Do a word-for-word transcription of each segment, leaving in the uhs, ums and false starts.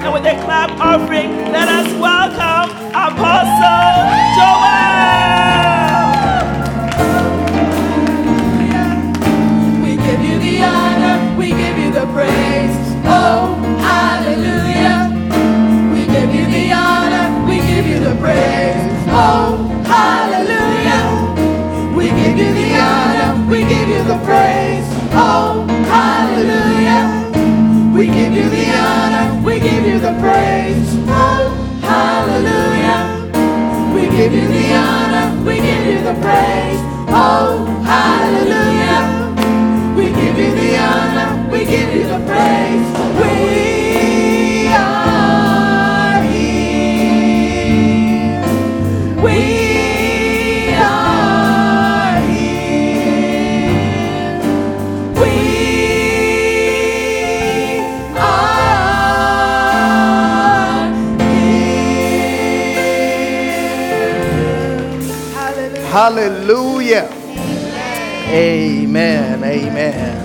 And with a clap offering, let us welcome Apostle Joel. We give you the honor, we give you the praise. Oh, hallelujah. We give you the honor, we give you the praise. Oh, hallelujah. We give you the honor, we give you the praise. Oh, hallelujah. We give you the honor, we give you the praise. Oh, hallelujah. We give you the honor, we give you the praise. Oh, hallelujah. We give you the honor, we give you the praise. We are here. We are here. We are here. Hallelujah. Amen. Amen.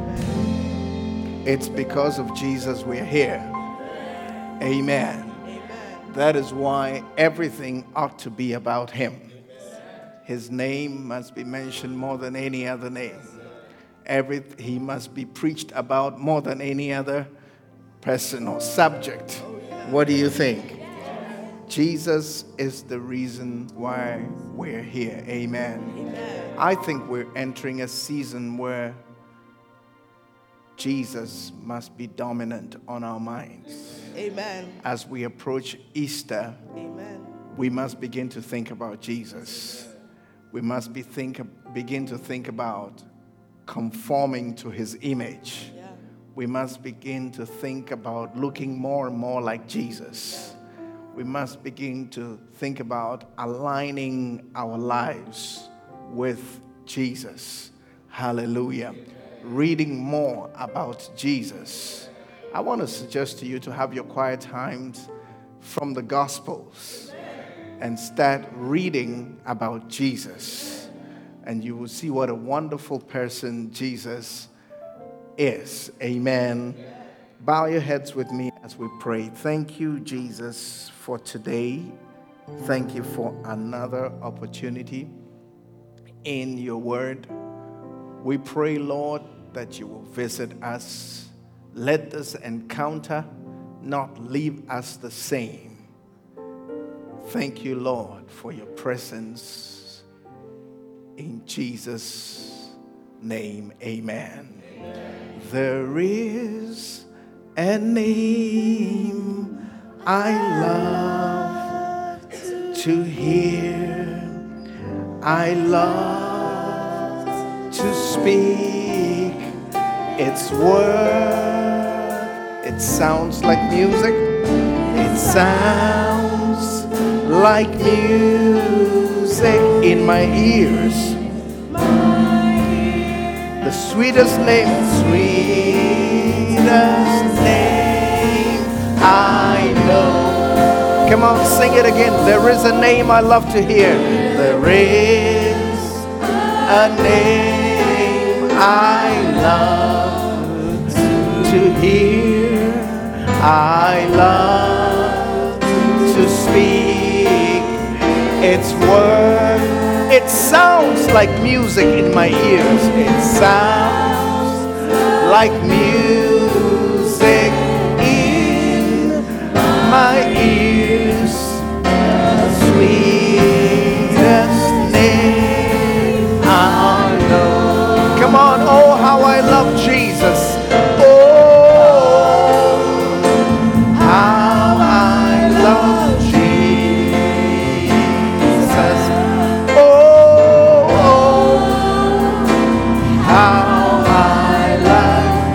It's because of Jesus we're here. Amen. That is why everything ought to be about him. His name must be mentioned more than any other name. Every, he must be preached about more than any other person or subject. What do you think? Jesus is the reason why we're here. Amen. Amen. I think we're entering a season where Jesus must be dominant on our minds. Amen. As we approach Easter, Amen. we must begin to think about Jesus. We must be think, begin to think about conforming to his image. Yeah. We must begin to think about looking more and more like Jesus. We must begin to think about aligning our lives with Jesus. Hallelujah. Reading more about Jesus. I want to suggest to you to have your quiet times from the Gospels and start reading about Jesus. And you will see what a wonderful person Jesus is. Amen. Bow your heads with me as we pray. Thank you, Jesus, for today. Thank you for another opportunity in your word. We pray, Lord, that you will visit us. Let this encounter not leave us the same. Thank you, Lord, for your presence. In Jesus' name, amen. Amen. There is a name I love to hear. I love to speak its word. It sounds like music. It sounds like music in my ears. The sweetest name, sweetest name I know. Come on, sing it again. There is a name I love to hear. There is a name I love to hear. I love to speak its word. It sounds like music in my ears. It sounds like music in my ears. The sweetest name I know. Come on, oh how I love Jesus. Oh, how I love Jesus. Oh, oh, how I love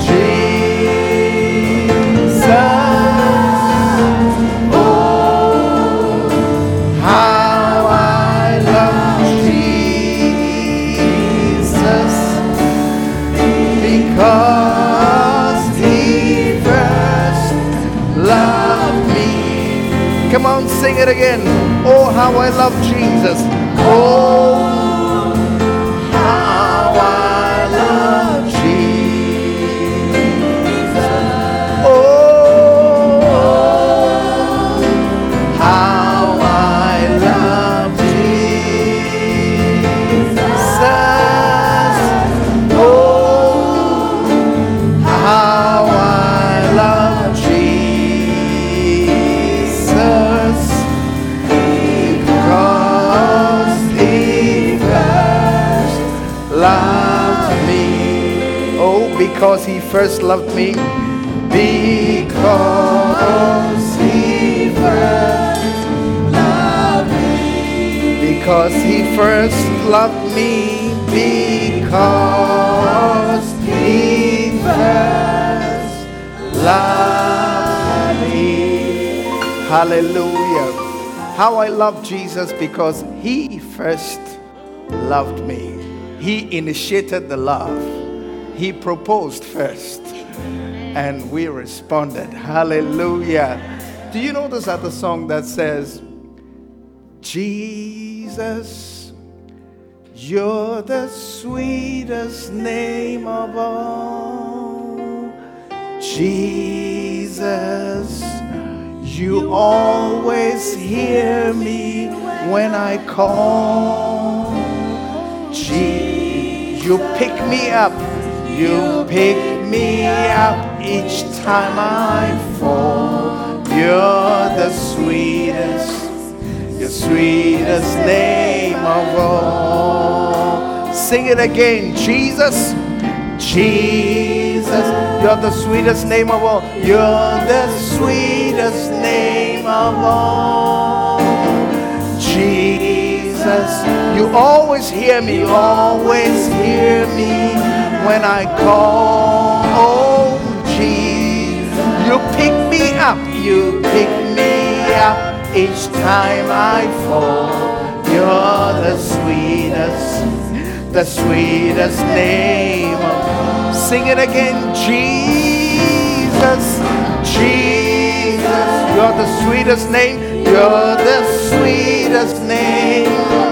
Jesus. Oh, how I love Jesus. Because he first loved me. Come on, sing it again. Oh, how I love Jesus. Oh, how I love Jesus. Oh, because he first loved me. Because he first loved me. Because he first loved me. Because he first loved me. Hallelujah. How I love Jesus because he first loved me. He initiated the love. He proposed first. And we responded. Hallelujah. Do you know this other song that says, Jesus, you're the sweetest name of all. Jesus, you always hear me when I call. Gee, you pick me up. You pick me up each time I fall. You're the sweetest, the sweetest name of all. Sing it again. Jesus, Jesus, you're the sweetest name of all. You're the sweetest name of all. Jesus, you always hear me, you always hear me when I call. Oh, Jesus, you pick me up, you pick me up each time I fall. You're the sweetest, the sweetest name of. Sing it again. Jesus, Jesus, you're the sweetest name. You're the sweetest name.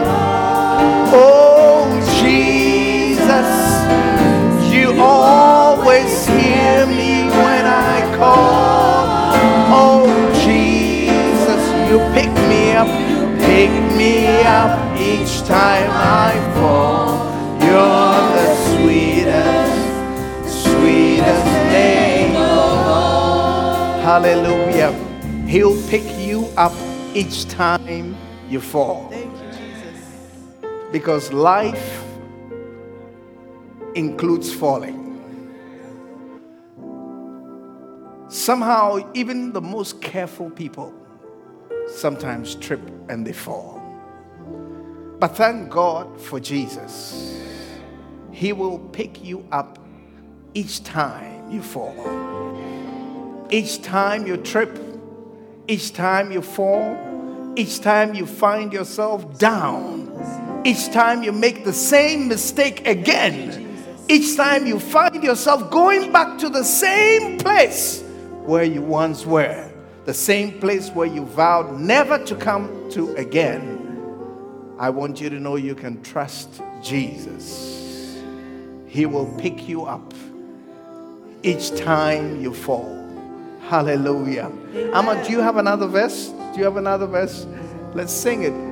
Oh, Jesus, you always hear me when I call. Oh, Jesus, you pick me up, pick me up each time I fall. You're the sweetest, sweetest name of all. Hallelujah. He'll pick you up each time you fall. Thank you, Jesus. Because life includes falling. Somehow, even the most careful people sometimes trip and they fall. But thank God for Jesus. He will pick you up each time you fall. Each time you trip, each time you fall, each time you find yourself down, each time you make the same mistake again, each time you find yourself going back to the same place where you once were, the same place where you vowed never to come to again, I want you to know you can trust Jesus. He will pick you up each time you fall. Hallelujah. Amma, do you have another verse? Do you have another verse? Let's sing it.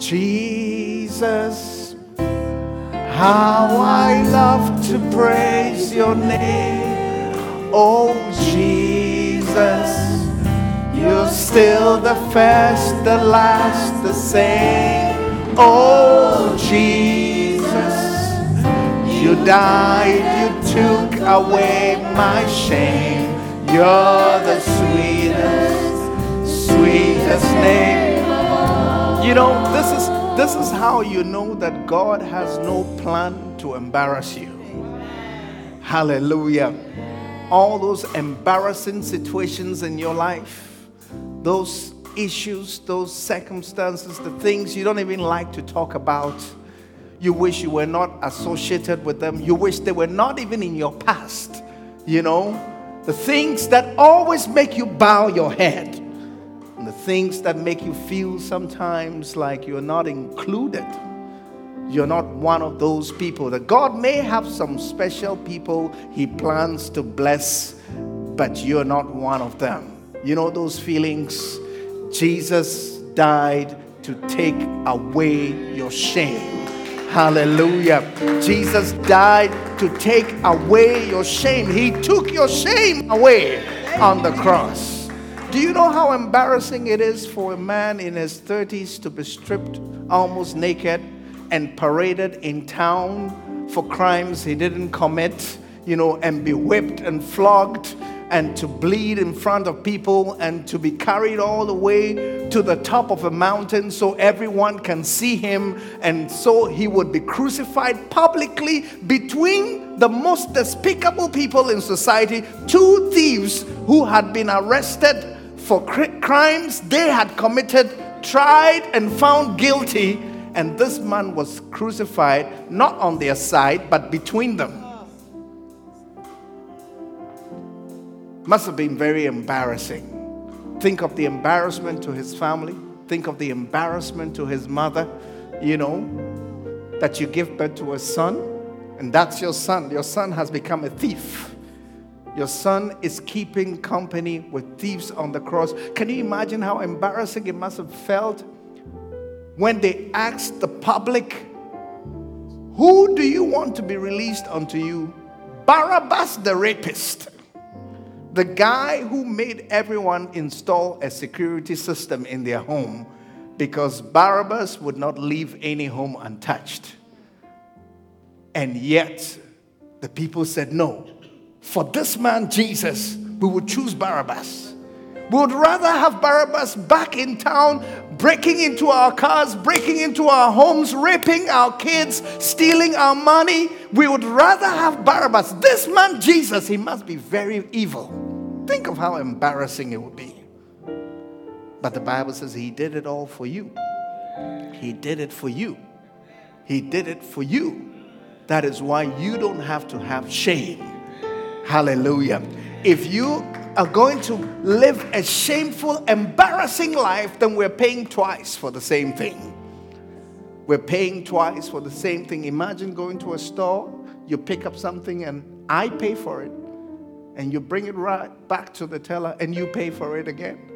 Jesus, how I love to praise your name. Oh, Jesus, you're still the first, the last, the same. Oh, Jesus, you died, you took away my shame. You're the sweetest, sweetest name. You know, this is this is how you know that God has no plan to embarrass you. Hallelujah. All those embarrassing situations in your life, those issues, those circumstances, the things you don't even like to talk about, you wish you were not associated with them, you wish they were not even in your past, you know, the things that always make you bow your head, and the things that make you feel sometimes like you're not included. You're not one of those people. That God may have some special people He plans to bless, but you're not one of them. You know those feelings? Jesus died to take away your shame. Hallelujah. Jesus died to take away your shame. He took your shame away on the cross. Do you know how embarrassing it is for a man in his thirties to be stripped almost naked and paraded in town for crimes he didn't commit? you know, and be whipped and flogged and to bleed in front of people and to be carried all the way to the top of a mountain so everyone can see him, and so he would be crucified publicly between the most despicable people in society, two thieves who had been arrested for cr- crimes they had committed, tried and found guilty, and this man was crucified not on their side but between them. Must have been very embarrassing. Think of the embarrassment to his family. Think of the embarrassment to his mother, you know, that you give birth to a son, and that's your son. Your son has become a thief. Your son is keeping company with thieves on the cross. Can you imagine how embarrassing it must have felt when they asked the public, who do you want to be released unto you? Barabbas the rapist. The guy who made everyone install a security system in their home because Barabbas would not leave any home untouched. And yet, the people said, no, for this man Jesus, we would choose Barabbas. We would rather have Barabbas back in town, breaking into our cars, breaking into our homes, raping our kids, stealing our money. We would rather have Barabbas. This man Jesus, he must be very evil. Think of how embarrassing it would be. But the Bible says he did it all for you. He did it for you. He did it for you. That is why you don't have to have shame. Hallelujah. If you are going to live a shameful, embarrassing life, then we're paying twice for the same thing. We're paying twice for the same thing. Imagine going to a store, you pick up something and I pay for it. And you bring it right back to the teller and you pay for it again.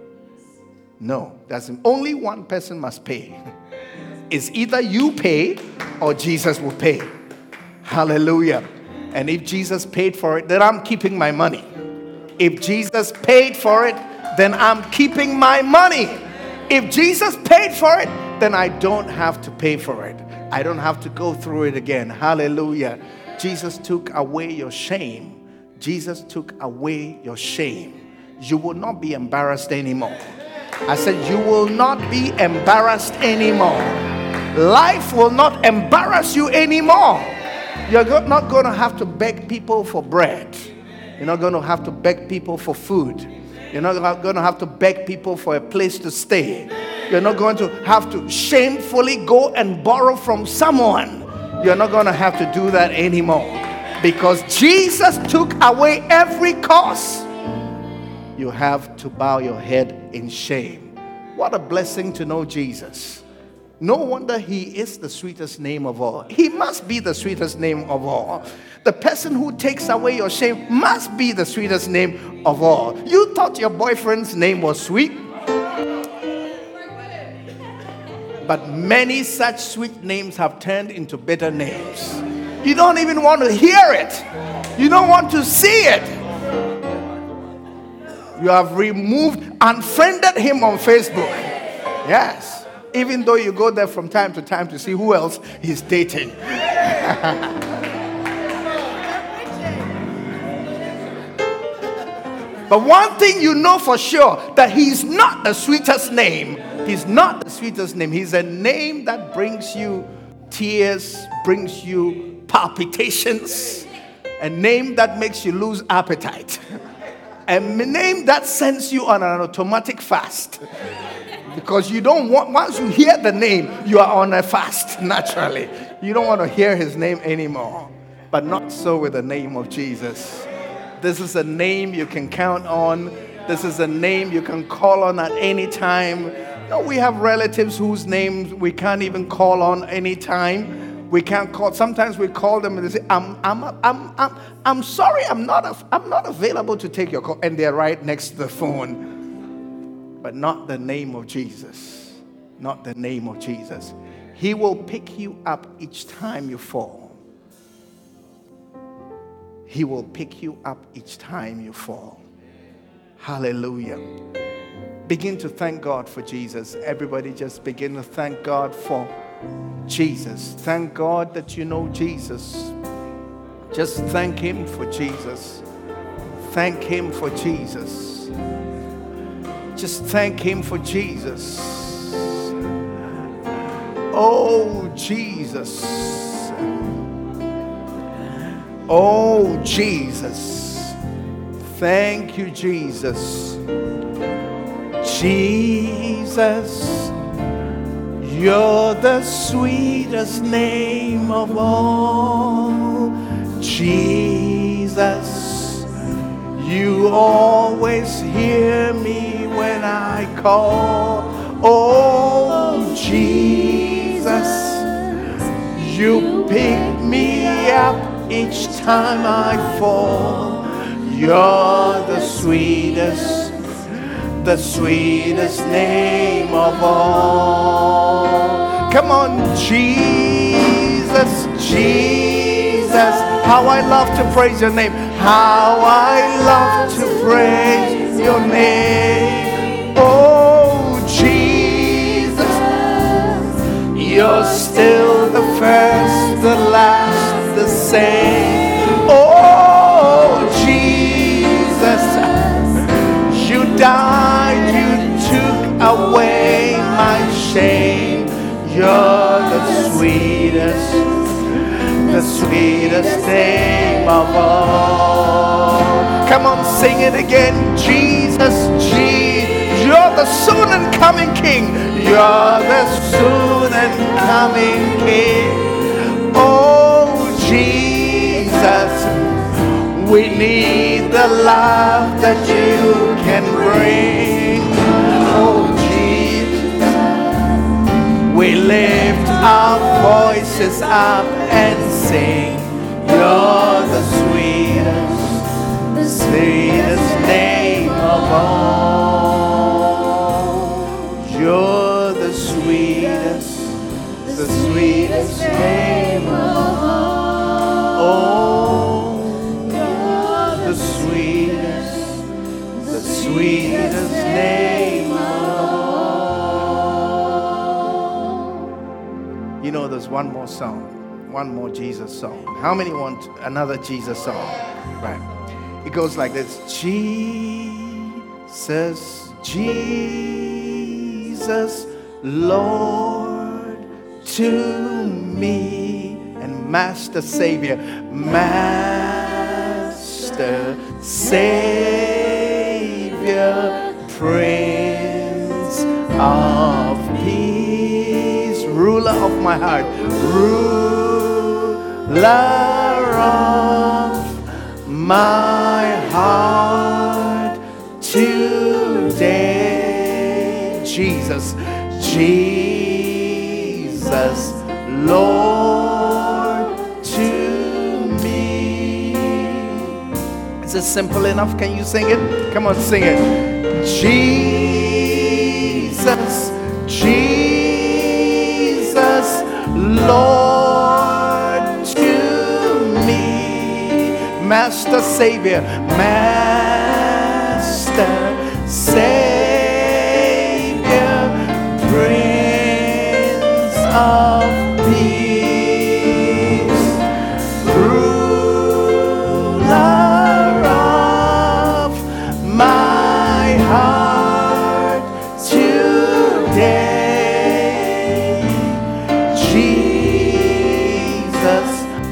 No, that's only one person must pay. It's either you pay or Jesus will pay. Hallelujah. And if Jesus paid for it, then I'm keeping my money. If Jesus paid for it, then I'm keeping my money. If Jesus paid for it, then I don't have to pay for it. I don't have to go through it again. Hallelujah. Jesus took away your shame. Jesus took away your shame. You will not be embarrassed anymore. I said you will not be embarrassed anymore. Life will not embarrass you anymore. You're not going to have to beg people for bread. You're not going to have to beg people for food. You're not going to have to beg people for a place to stay. You're not going to have to shamefully go and borrow from someone. You're not going to have to do that anymore. Because Jesus took away every cost. You have to bow your head in shame. What a blessing to know Jesus. No wonder he is the sweetest name of all. He must be the sweetest name of all. The person who takes away your shame must be the sweetest name of all. You thought your boyfriend's name was sweet? But many such sweet names have turned into bitter names. You don't even want to hear it. You don't want to see it. You have removed, unfriended him on Facebook. Yes. Even though you go there from time to time to see who else he's dating. But one thing you know for sure, that he's not the sweetest name. He's not the sweetest name. He's a name that brings you tears, brings you palpitations, a name that makes you lose appetite, a name that sends you on an automatic fast, because you don't want, once you hear the name, you are on a fast naturally. You don't want to hear his name anymore. But not so with the name of Jesus. This is a name you can count on. This is a name you can call on at any time. You know, we have relatives whose names we can't even call on any time. We can't call. Sometimes we call them and they say, "I'm, I'm, I'm, I'm, I'm sorry, I'm not, I'm not available to take your call," and they're right next to the phone. But not the name of Jesus. Not the name of Jesus. He will pick you up each time you fall. He will pick you up each time you fall. Hallelujah. Begin to thank God for Jesus. Everybody just begin to thank God for Jesus. Thank God that you know Jesus. Just thank Him for Jesus. Thank Him for Jesus. Just thank Him for Jesus. Oh, Jesus. Oh, Jesus. Thank you, Jesus. Jesus, you're the sweetest name of all. Jesus, you always hear me when I call. Oh, Jesus, you pick me up each time I fall. You're the sweetest, the sweetest name of all. Come on, Jesus, Jesus. How I love to praise your name. How I love to praise your name. Oh, Jesus, you're still the first, the last, the same. Oh, Jesus, you died, you took away my shame. You're the sweetest, the sweetest name of all. Come on, sing it again. Jesus, Jesus, you're the soon and coming King. You're the soon and coming King. Oh, Jesus, we need the love that you can bring. Oh, Jesus, we lift our voices up and sing. You're the sweetest, the sweetest name of all. You're the sweetest, the sweetest name of all. Oh, you're the sweetest, the sweetest name of all. You know, there's one more song. One more Jesus song. How many want another Jesus song? Right. It goes like this. Jesus, Jesus, Lord to me, and Master Savior, Master Savior, Prince of Peace, ruler of my heart, ruler of my heart today. Jesus, Jesus, Lord to me. Is this simple enough? Can you sing it? Come on, sing it. Jesus, Jesus, Lord to me. Master Savior, Master Savior, Prince of Peace, ruler of my heart today. Jesus,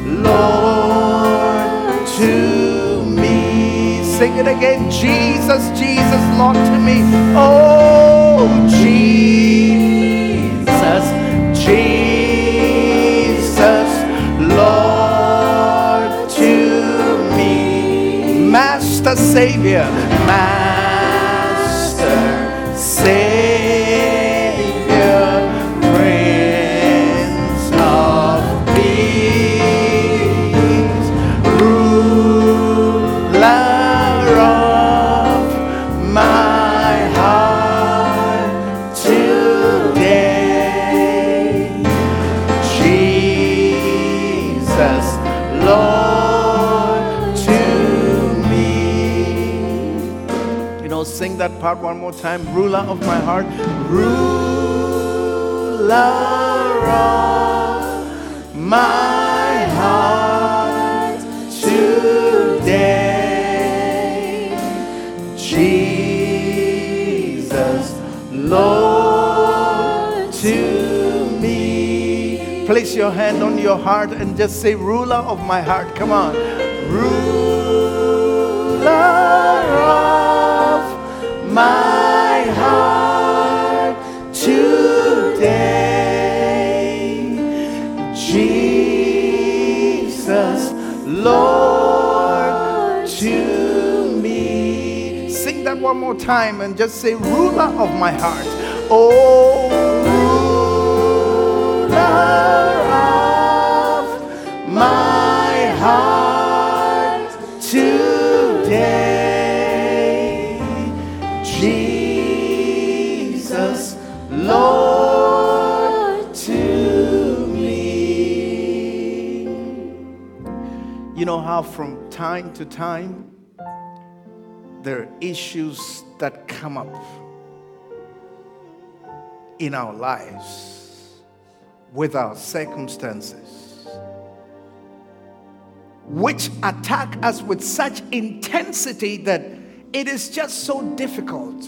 Lord to me. Sing it again. Jesus, Jesus, Lord to me. Oh, Jesus, Jesus, Lord to me. Master Savior, Master Savior, Prince of Peace, ruler of my heart today. Jesus, Lord to me. You know, sing that part one more time. Ruler of my heart, ruler of my heart Place your hand on your heart and just say, ruler of my heart. Come on. Ruler of my heart today, Jesus, Lord to me. Sing that one more time and just say, ruler of my heart. Oh, of my heart today, Jesus, Lord to me. You know how from time to time there are issues that come up in our lives with our circumstances, which attack us with such intensity that it is just so difficult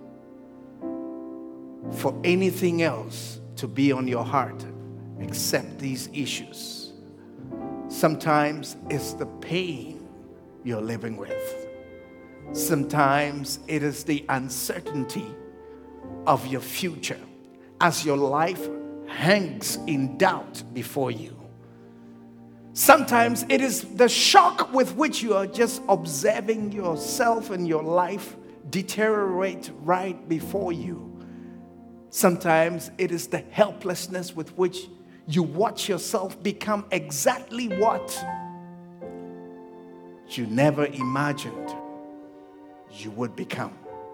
for anything else to be on your heart except these issues. Sometimes it's the pain you're living with. Sometimes it is the uncertainty of your future as your life hangs in doubt before you. Sometimes it is the shock with which you are just observing yourself and your life deteriorate right before you. Sometimes it is the helplessness with which you watch yourself become exactly what you never imagined you would become.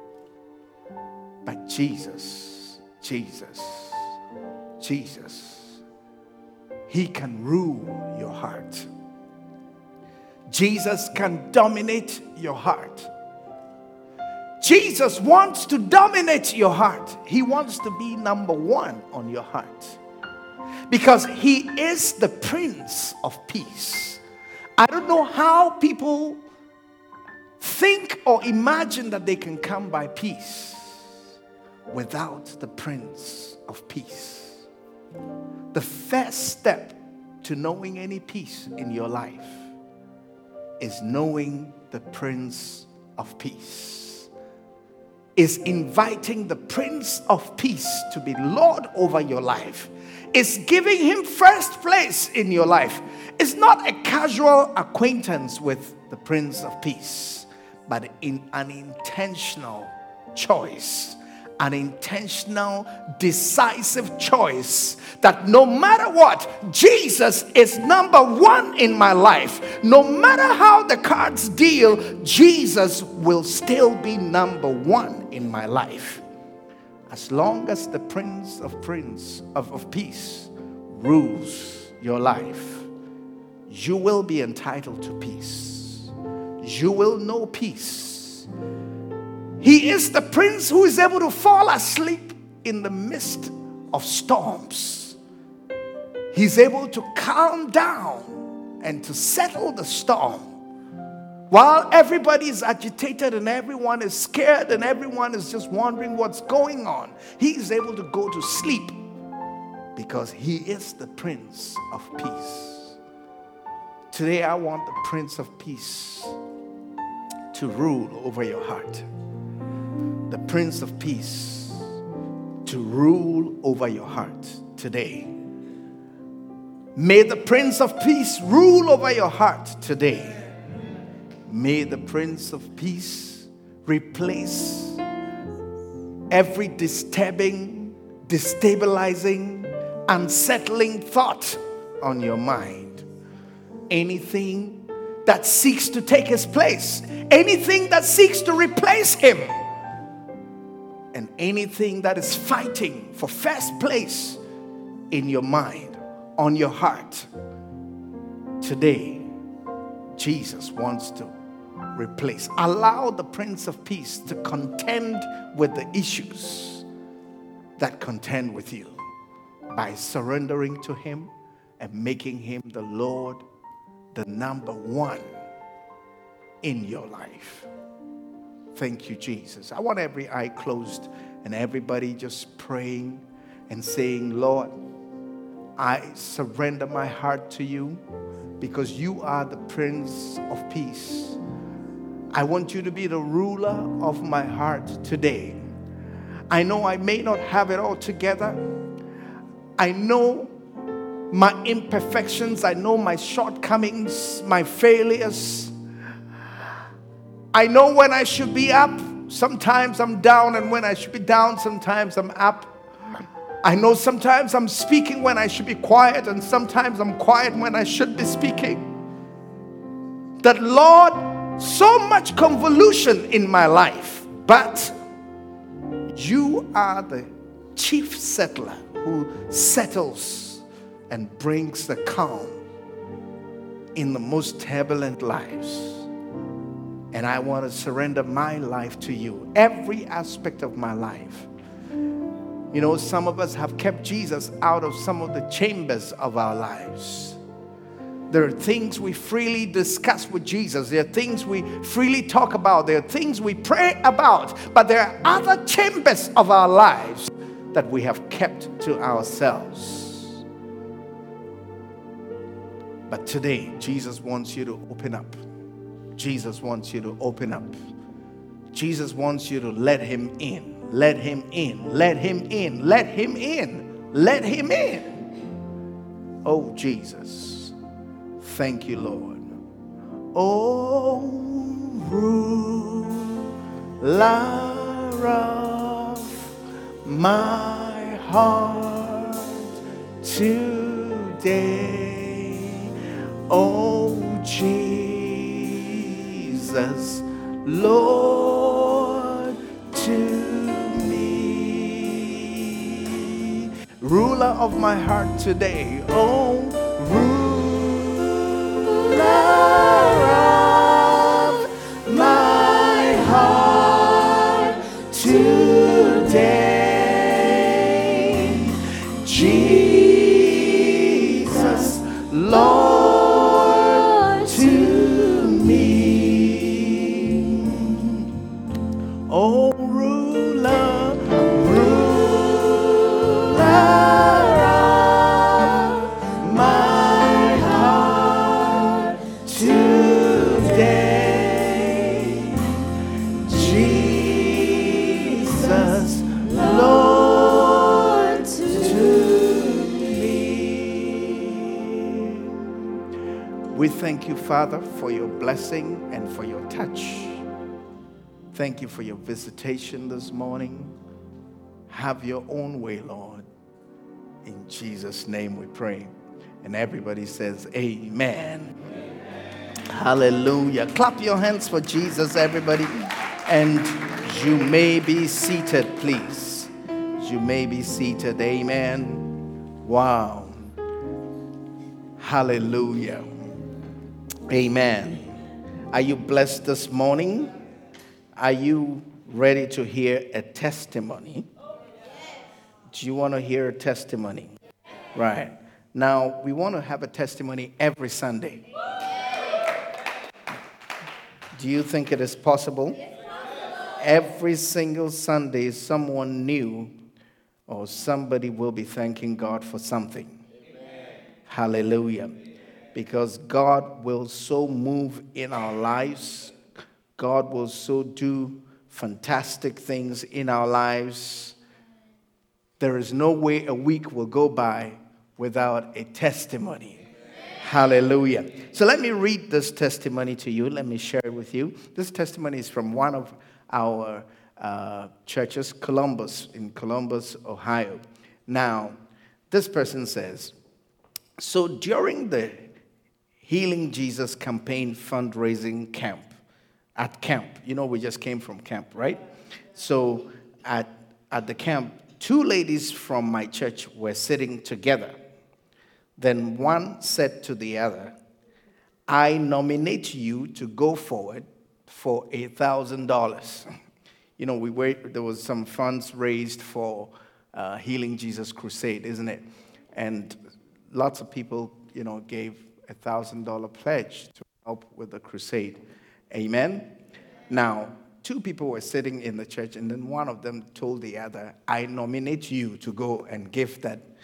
But Jesus, Jesus, Jesus, He can rule your heart. Jesus can dominate your heart. Jesus wants to dominate your heart. He wants to be number one on your heart. Because He is the Prince of Peace. I don't know how people think or imagine that they can come by peace without the Prince of Peace. The first step to knowing any peace in your life is knowing the Prince of Peace. Is inviting the Prince of Peace to be Lord over your life. Is giving Him first place in your life. It's not a casual acquaintance with the Prince of Peace, but in an intentional choice. An intentional, decisive choice that no matter what, Jesus is number one in my life. No matter how the cards deal, Jesus will still be number one in my life. As long as the Prince of Prince of, of Peace rules your life, you will be entitled to peace. You will know peace. He is the Prince who is able to fall asleep in the midst of storms. He's able to calm down and to settle the storm. While everybody is agitated and everyone is scared and everyone is just wondering what's going on, He is able to go to sleep because He is the Prince of Peace. Today I want the Prince of Peace to rule over your heart. The Prince of Peace to rule over your heart today. May the Prince of Peace rule over your heart today. May the Prince of Peace replace every disturbing, destabilizing, unsettling thought on your mind. Anything that seeks to take His place, anything that seeks to replace Him, and anything that is fighting for first place in your mind, on your heart. Today, Jesus wants to replace. Allow the Prince of Peace to contend with the issues that contend with you by surrendering to Him and making Him the Lord, the number one in your life. Thank you, Jesus. I want every eye closed and everybody just praying and saying, Lord, I surrender my heart to you because you are the Prince of Peace. I want you to be the ruler of my heart today. I know I may not have it all together. I know my imperfections. I know my shortcomings, my failures. I know when I should be up. Sometimes I'm down, and when I should be down, sometimes I'm up. I know sometimes I'm speaking when I should be quiet, and sometimes I'm quiet when I should be speaking. That, Lord, so much convolution in my life, but you are the chief settler who settles and brings the calm in the most turbulent lives. And I want to surrender my life to you, every aspect of my life. You know, some of us have kept Jesus out of some of the chambers of our lives. There are things we freely discuss with Jesus. There are things we freely talk about. There are things we pray about. But there are other chambers of our lives that we have kept to ourselves. But today, Jesus wants you to open up. Jesus wants you to open up. Jesus wants you to let him in. Let him in. Let him in. Let him in. Let him in. Oh, Jesus. Thank you, Lord. Oh, ruler of my heart today. Oh, Jesus, Lord, to ruler of my heart today. Oh, ruler of my heart today. Jesus, Lord, to me. Oh, ruler. We thank you, Father, for your blessing and for your touch. Thank you for your visitation this morning. Have your own way, Lord. In Jesus' name we pray. And everybody says, amen. Amen. Hallelujah. Clap your hands for Jesus, everybody. And you may be seated, please. You may be seated. Amen. Wow. Hallelujah. Amen. Are you blessed this morning? Are you ready to hear a testimony? Do you want to hear a testimony? Right. Now, we want to have a testimony every Sunday. Do you think it is possible? Every single Sunday, someone new or somebody will be thanking God for something. Hallelujah. Because God will so move in our lives. God will so do fantastic things in our lives. There is no way a week will go by without a testimony. Amen. Hallelujah. So let me read this testimony to you. Let me share it with you. This testimony is from one of our uh, churches, Columbus, in Columbus, Ohio. Now, this person says, so during the Healing Jesus campaign fundraising camp, at camp, you know, we just came from camp, right? So at, at the camp, two ladies from my church were sitting together. Then one said to the other, I nominate you to go forward for a thousand dollars. You know, we were, there was some funds raised for uh, Healing Jesus Crusade, isn't it? And lots of people, you know, gave a thousand dollar pledge to help with the crusade. Amen. Now, two people were sitting in the church, and then one of them told the other, I nominate you to go and give that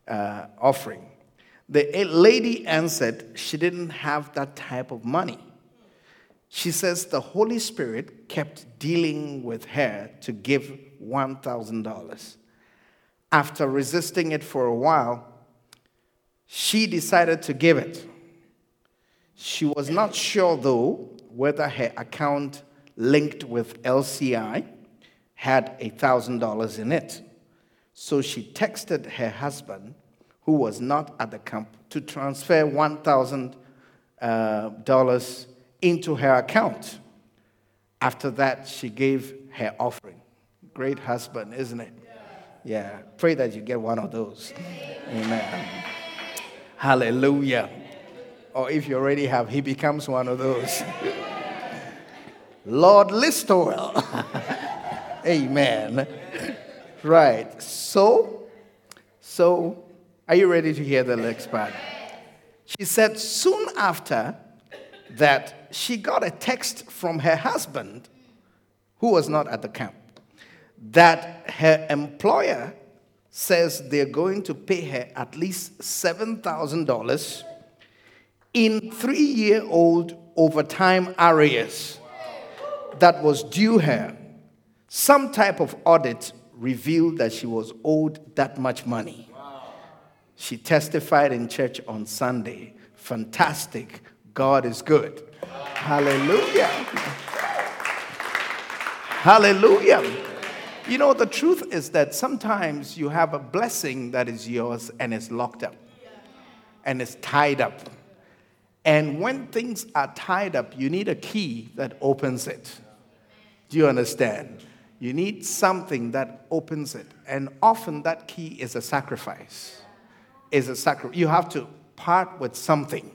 uh, offering. The lady answered she didn't have that type of money. She says the Holy Spirit kept dealing with her to give one thousand dollars. After resisting it for a while, she decided to give it. She was not sure, though, whether her account linked with L C I had one thousand dollars in it. So she texted her husband, who was not at the camp, to transfer one thousand dollars into her account. After that, she gave her offering. Great husband, isn't it? Yeah. Pray that you get one of those. Amen. Hallelujah. Or if you already have, he becomes one of those. Lord Listowel. Amen. Right. So, so, are you ready to hear the next part? She said soon after that she got a text from her husband, who was not at the camp, that her employer says they're going to pay her at least seven thousand dollars in three-year-old overtime arrears that was due her. Some type of audit revealed that she was owed that much money. She testified in church on Sunday. Fantastic. God is good. Hallelujah. Hallelujah. You know, the truth is that sometimes you have a blessing that is yours and it's locked up and it's tied up. And when things are tied up, you need a key that opens it. Do you understand? You need something that opens it. And often that key is a sacrifice. Is a sacri- You have to part with something.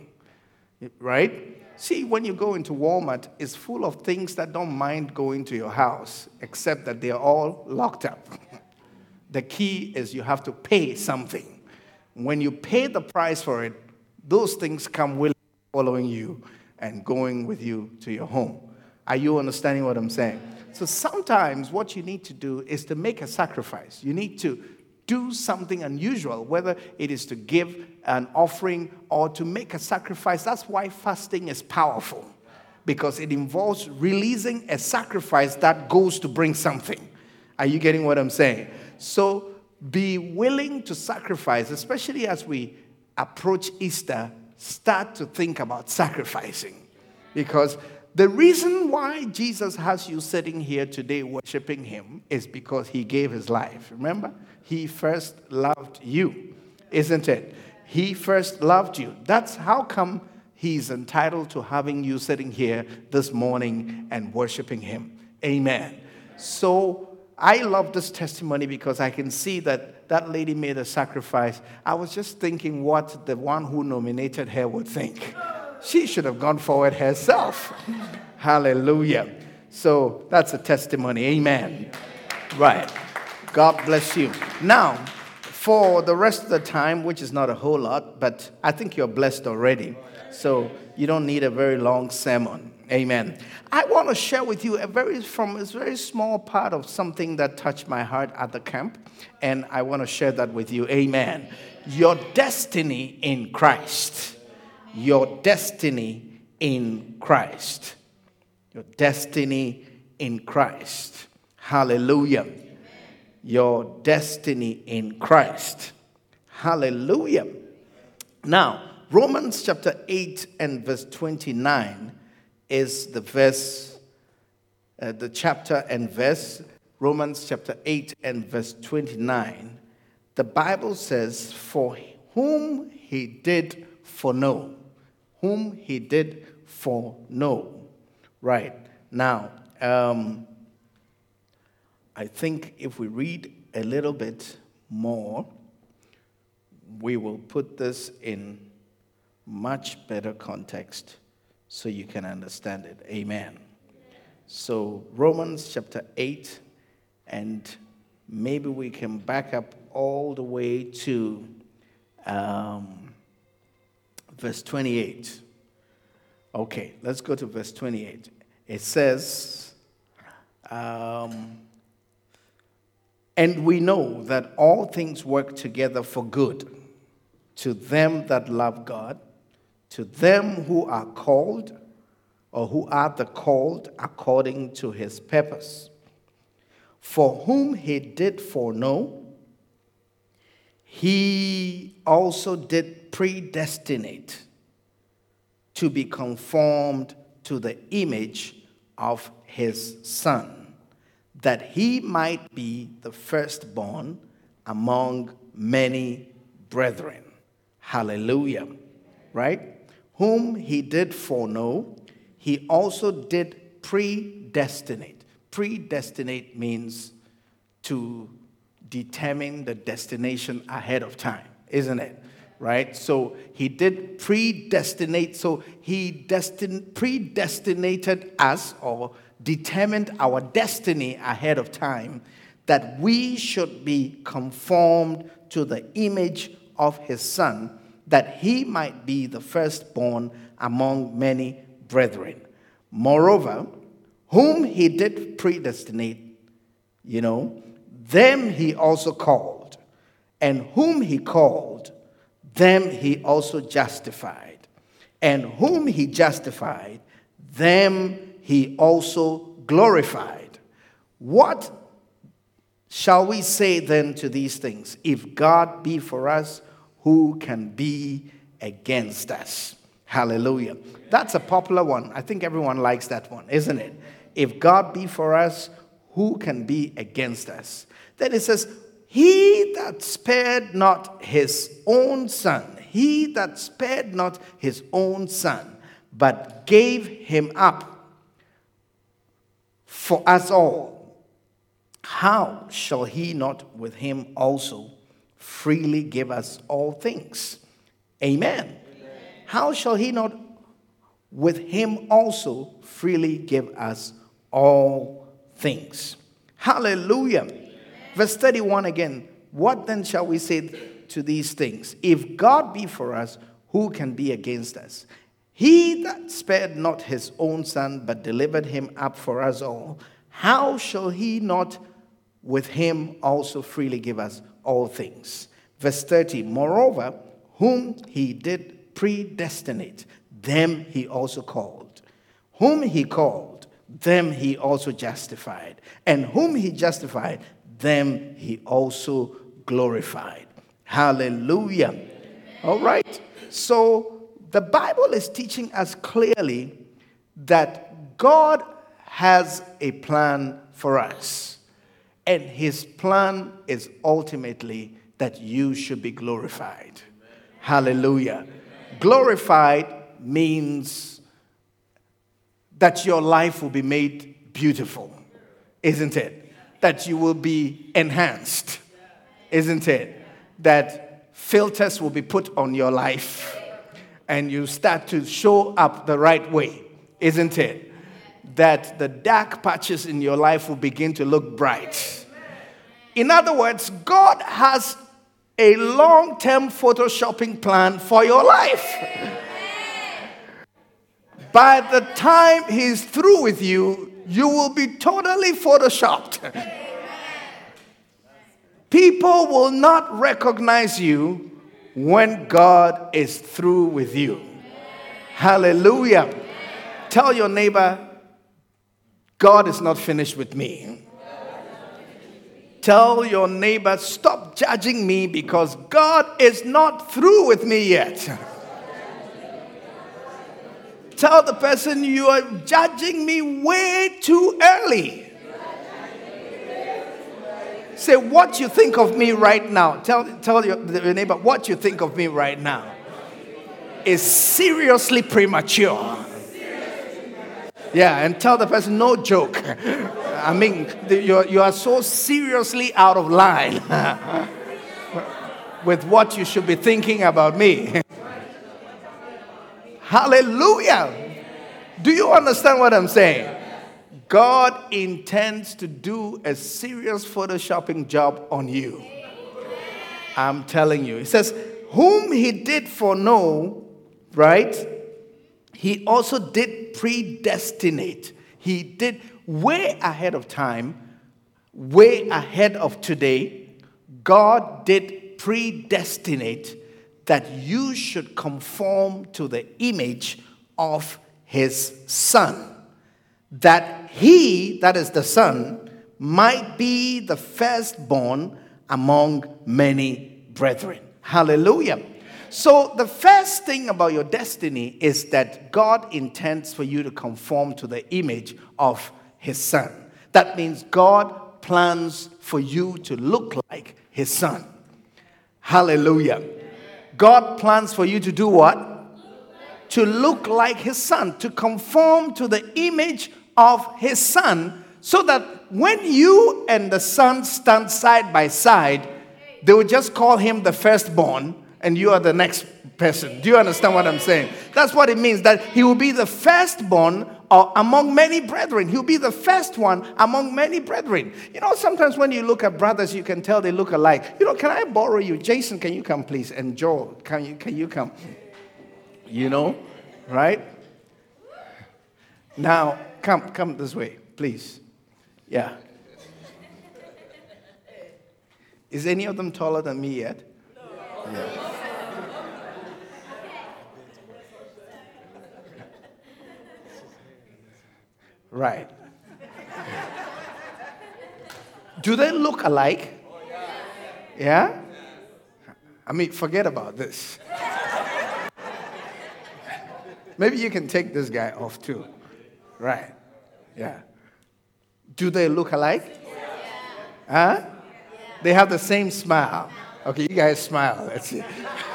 Right? See, when you go into Walmart, it's full of things that don't mind going to your house, except that they're all locked up. The key is you have to pay something. When you pay the price for it, those things come willingly following you and going with you to your home. Are you understanding what I'm saying? So sometimes what you need to do is to make a sacrifice. You need to do something unusual, whether it is to give an offering or to make a sacrifice. That's why fasting is powerful, because it involves releasing a sacrifice that goes to bring something. Are you getting what I'm saying? So be willing to sacrifice, especially as we approach Easter. Start to think about sacrificing, because the reason why Jesus has you sitting here today worshiping him is because he gave his life. Remember? He first loved you, isn't it? He first loved you. That's how come he's entitled to having you sitting here this morning and worshiping him. Amen. So I love this testimony because I can see that that lady made a sacrifice. I was just thinking what the one who nominated her would think. She should have gone forward herself. Hallelujah. So that's a testimony. Amen. Right. God bless you. Now, for the rest of the time, which is not a whole lot, but I think you're blessed already. So you don't need a very long sermon. Amen. I want to share with you a very from a very small part of something that touched my heart at the camp, and I want to share that with you. Amen. Your destiny in Christ. Your destiny in Christ. Your destiny in Christ. Hallelujah. Your destiny in Christ. Hallelujah. Now, Romans chapter eight and verse twenty-nine is the verse, uh, the chapter and verse. Romans chapter eight and verse twenty-nine. The Bible says, for whom he did foreknow. Whom he did foreknow. Right. Now, um, I think if we read a little bit more, we will put this in much better context so you can understand it. Amen. So Romans chapter eight, and maybe we can back up all the way to um, verse twenty-eight. Okay, let's go to verse twenty-eight. It says, um, and we know that all things work together for good to them that love God, to them who are called, or who are the called according to his purpose. For whom he did foreknow, he also did predestinate to be conformed to the image of his Son, that he might be the firstborn among many brethren. Hallelujah. Right? Whom he did foreknow, he also did predestinate. Predestinate means to determine the destination ahead of time, isn't it? Right? So he did predestinate. So he destin- predestinated us, or determined our destiny ahead of time, that we should be conformed to the image of his Son, that he might be the firstborn among many brethren. Moreover, whom he did predestinate, you know, them he also called. And whom he called, them he also justified. And whom he justified, them he also glorified. What shall we say then to these things? If God be for us, who can be against us? Hallelujah. That's a popular one. I think everyone likes that one, isn't it? If God be for us, who can be against us? Then it says, he that spared not his own Son, he that spared not his own Son, but gave him up for us all, how shall he not with him also freely give us all things? Amen. Amen. How shall he not with him also freely give us all things? Hallelujah. Amen. Verse thirty-one again. What then shall we say to these things? If God be for us, who can be against us? He that spared not his own Son, but delivered him up for us all, how shall he not with him also freely give us all things? Verse thirty, moreover, whom he did predestinate, them he also called. Whom he called, them he also justified. And whom he justified, them he also glorified. Hallelujah. Amen. All right. So the Bible is teaching us clearly that God has a plan for us. And his plan is ultimately that you should be glorified. Amen. Hallelujah. Amen. Glorified means that your life will be made beautiful, isn't it? That you will be enhanced, isn't it? That filters will be put on your life and you start to show up the right way, isn't it? That the dark patches in your life will begin to look bright. In other words, God has a long-term photoshopping plan for your life. By the time he's through with you, you will be totally photoshopped. People will not recognize you when God is through with you. Hallelujah. Tell your neighbor, God is not finished with me. Tell your neighbor, stop judging me because God is not through with me yet. Tell the person, you are judging me way too early. Say what you think of me right now. Tell, tell your, your neighbor what you think of me right now is seriously premature. Yeah, and tell the person, no joke. I mean, you you are so seriously out of line with what you should be thinking about me. Hallelujah. Do you understand what I'm saying? God intends to do a serious photoshopping job on you. I'm telling you. It says, whom he did foreknow, right? He also did predestinate. He did way ahead of time, way ahead of today. God did predestinate that you should conform to the image of his Son, that he, that is the Son, might be the firstborn among many brethren. Hallelujah. So the first thing about your destiny is that God intends for you to conform to the image of his Son. That means God plans for you to look like his Son. Hallelujah. God plans for you to do what? To look like his Son, to conform to the image of his Son, so that when you and the Son stand side by side, they will just call him the firstborn and you are the next person. Do you understand what I'm saying? That's what it means, that he will be the firstborn or among many brethren. He'll be the first one among many brethren. You know, sometimes when you look at brothers, you can tell they look alike. You know, can I borrow you? Jason, can you come, please? And Joel, can you, can you come? You know, right? Now, come, come this way, please. Yeah. Is any of them taller than me yet? No. Yeah. Right. Do they look alike? Yeah? I mean, forget about this. Maybe you can take this guy off too. Right. Yeah. Do they look alike? Huh? They have the same smile. Okay, you guys smile. Let's see.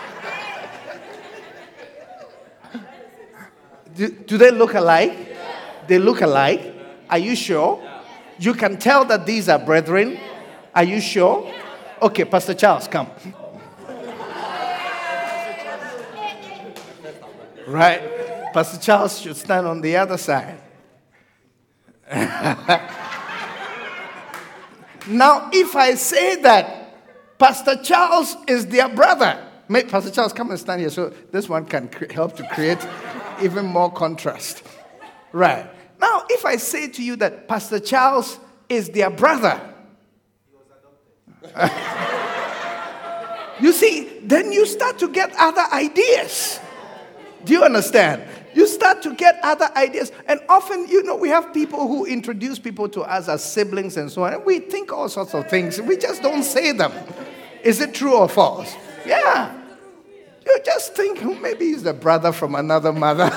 Do, do they look alike? They look alike. Are you sure? You can tell that these are brethren. Are you sure? Okay, Pastor Charles, come. Right? Pastor Charles should stand on the other side. Now, if I say that Pastor Charles is their brother, make Pastor Charles come and stand here so this one can cre- help to create even more contrast. Right. Now, if I say to you that Pastor Charles is their brother, you see, then you start to get other ideas. Do you understand? You start to get other ideas. And often, you know, we have people who introduce people to us as siblings and so on. And we think all sorts of things. We just don't say them. Is it true or false? Yeah. You just think, oh, maybe he's the brother from another mother.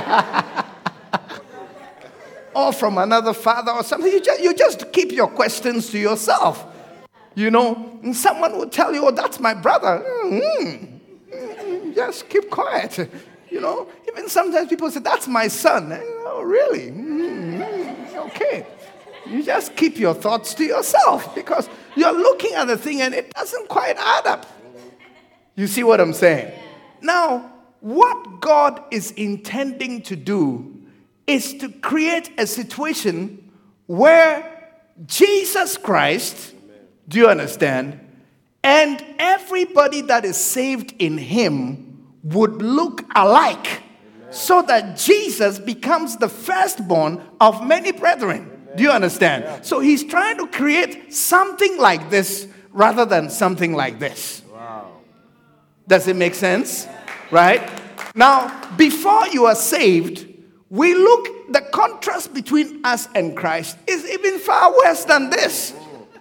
Or from another father or something. You just, you just keep your questions to yourself. You know, and someone will tell you, oh, that's my brother. Mm-hmm. Just keep quiet. You know, even sometimes people say, that's my son. Oh, really? Mm-hmm. Okay. You just keep your thoughts to yourself because you're looking at the thing and it doesn't quite add up. You see what I'm saying? Now, what God is intending to do is to create a situation where Jesus Christ, do you understand, and everybody that is saved in him would look alike. Amen. So that Jesus becomes the firstborn of many brethren. Amen. Do you understand? Yeah. So he's trying to create something like this rather than something like this. Wow. Does it make sense? Right? Now, before you are saved, we look, the contrast between us and Christ is even far worse than this.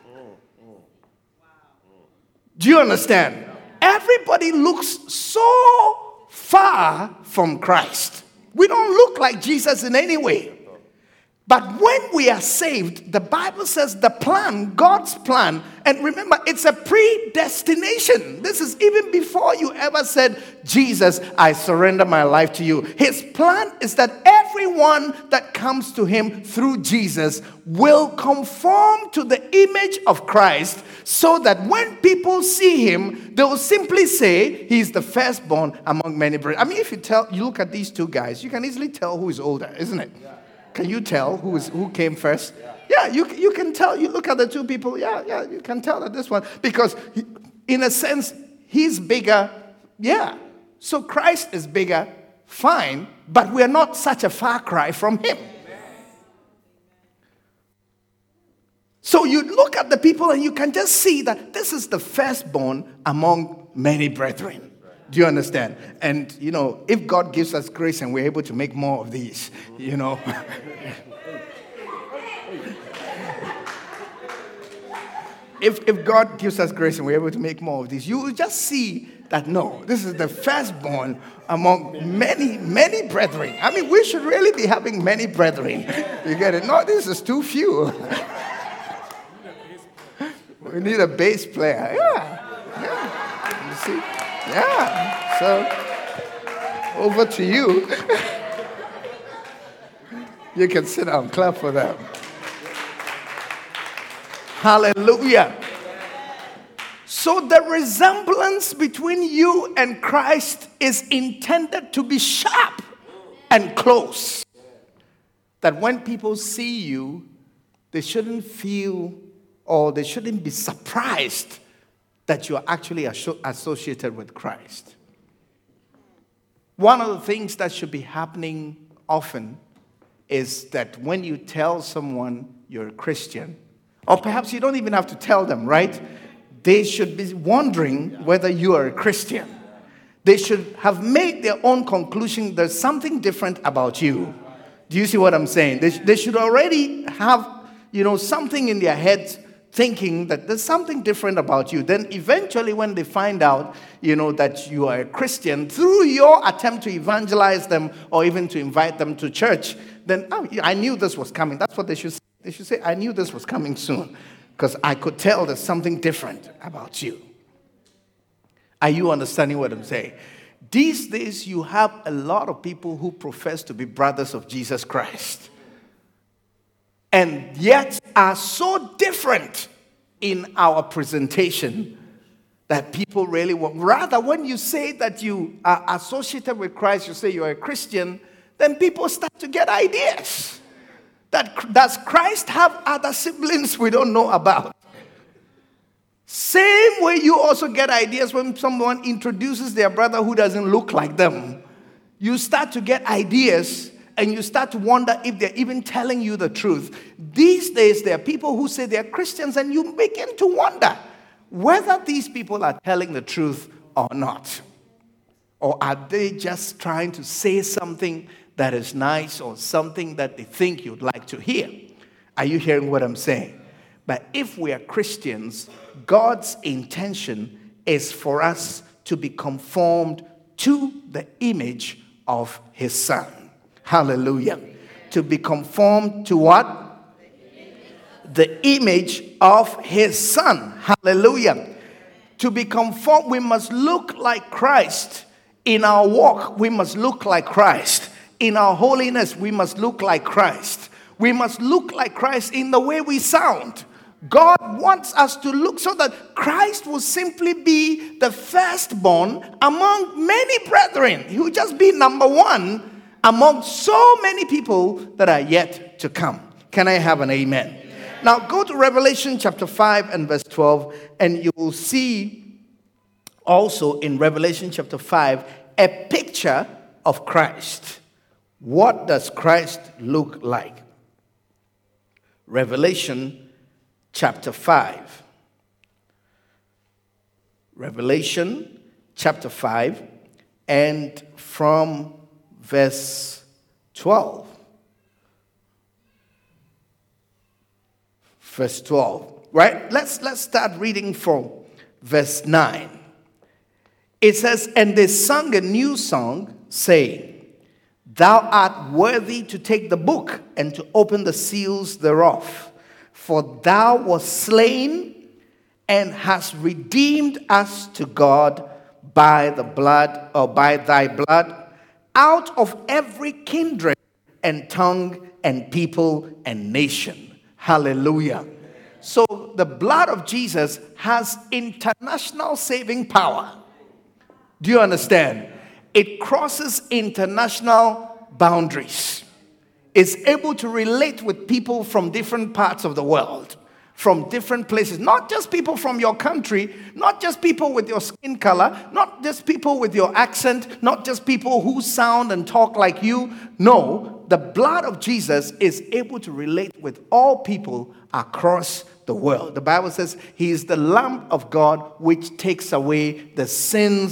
Do you understand? Everybody looks so far from Christ. We don't look like Jesus in any way. But when we are saved, the Bible says the plan, God's plan, and remember, it's a predestination. This is even before you ever said, Jesus, I surrender my life to you. His plan is that everyone that comes to him through Jesus will conform to the image of Christ, so that when people see him, they will simply say, he's the firstborn among many brethren. I mean, if you tell, you look at these two guys, you can easily tell who is older, isn't it? Yeah. Can you tell who is who came first? Yeah, yeah you, you can tell. You look at the two people. Yeah, yeah, you can tell that this one. Because he, in a sense, he's bigger. Yeah. So Christ is bigger. Fine. But we're not such a far cry from him. So you look at the people and you can just see that this is the firstborn among many brethren. Do you understand? And, you know, if God gives us grace and we're able to make more of these, you know. if, if God gives us grace and we're able to make more of these, you will just see that, no, this is the firstborn among many, many brethren. I mean, we should really be having many brethren. You get it? No, this is too few. We need a bass player. Yeah. Yeah. You see? Yeah. So, over to you. You can sit down. Clap for them. Hallelujah. So the resemblance between you and Christ is intended to be sharp and close. That when people see you, they shouldn't feel or they shouldn't be surprised that you are actually associated with Christ. One of the things that should be happening often is that when you tell someone you're a Christian, or perhaps you don't even have to tell them, right? They should be wondering whether you are a Christian. They should have made their own conclusion there's something different about you. Do you see what I'm saying? They, they should already have, you know, something in their heads thinking that there's something different about you. Then eventually when they find out, you know, that you are a Christian, through your attempt to evangelize them or even to invite them to church, then, oh, I knew this was coming. That's what they should say. They should say, I knew this was coming soon because I could tell there's something different about you. Are you understanding what I'm saying? These days, you have a lot of people who profess to be brothers of Jesus Christ and yet are so different in our presentation that people really want. Rather, when you say that you are associated with Christ, you say you're a Christian, then people start to get ideas. That does Christ have other siblings we don't know about? Same way you also get ideas when someone introduces their brother who doesn't look like them. You start to get ideas and you start to wonder if they're even telling you the truth. These days, there are people who say they're Christians and you begin to wonder whether these people are telling the truth or not. Or are they just trying to say something that is nice or something that they think you'd like to hear? Are you hearing what I'm saying? But if we are Christians, God's intention is for us to be conformed to the image of His Son. Hallelujah. To be conformed to what? The image of His Son. Hallelujah. To be conformed, we must look like Christ. In our walk, we must look like Christ. In our holiness, we must look like Christ. We must look like Christ in the way we sound. God wants us to look so that Christ will simply be the firstborn among many brethren. He will just be number one among so many people that are yet to come. Can I have an amen? Amen. Now go to Revelation chapter five and verse twelve, and you will see also in Revelation chapter five a picture of Christ. What does Christ look like? Revelation chapter five. Revelation chapter five and from verse twelve. Verse twelve. Right? Let's let's start reading from verse nine. It says, and they sung a new song, saying, Thou art worthy to take the book and to open the seals thereof. For thou wast slain and hast redeemed us to God by the blood, or by thy blood, out of every kindred and tongue and people and nation. Hallelujah. So the blood of Jesus has international saving power. Do you understand? It crosses international boundaries. It's able to relate with people from different parts of the world, from different places. Not just people from your country, not just people with your skin color, not just people with your accent, not just people who sound and talk like you. No, the blood of Jesus is able to relate with all people across the world. The Bible says He is the Lamb of God which takes away the sins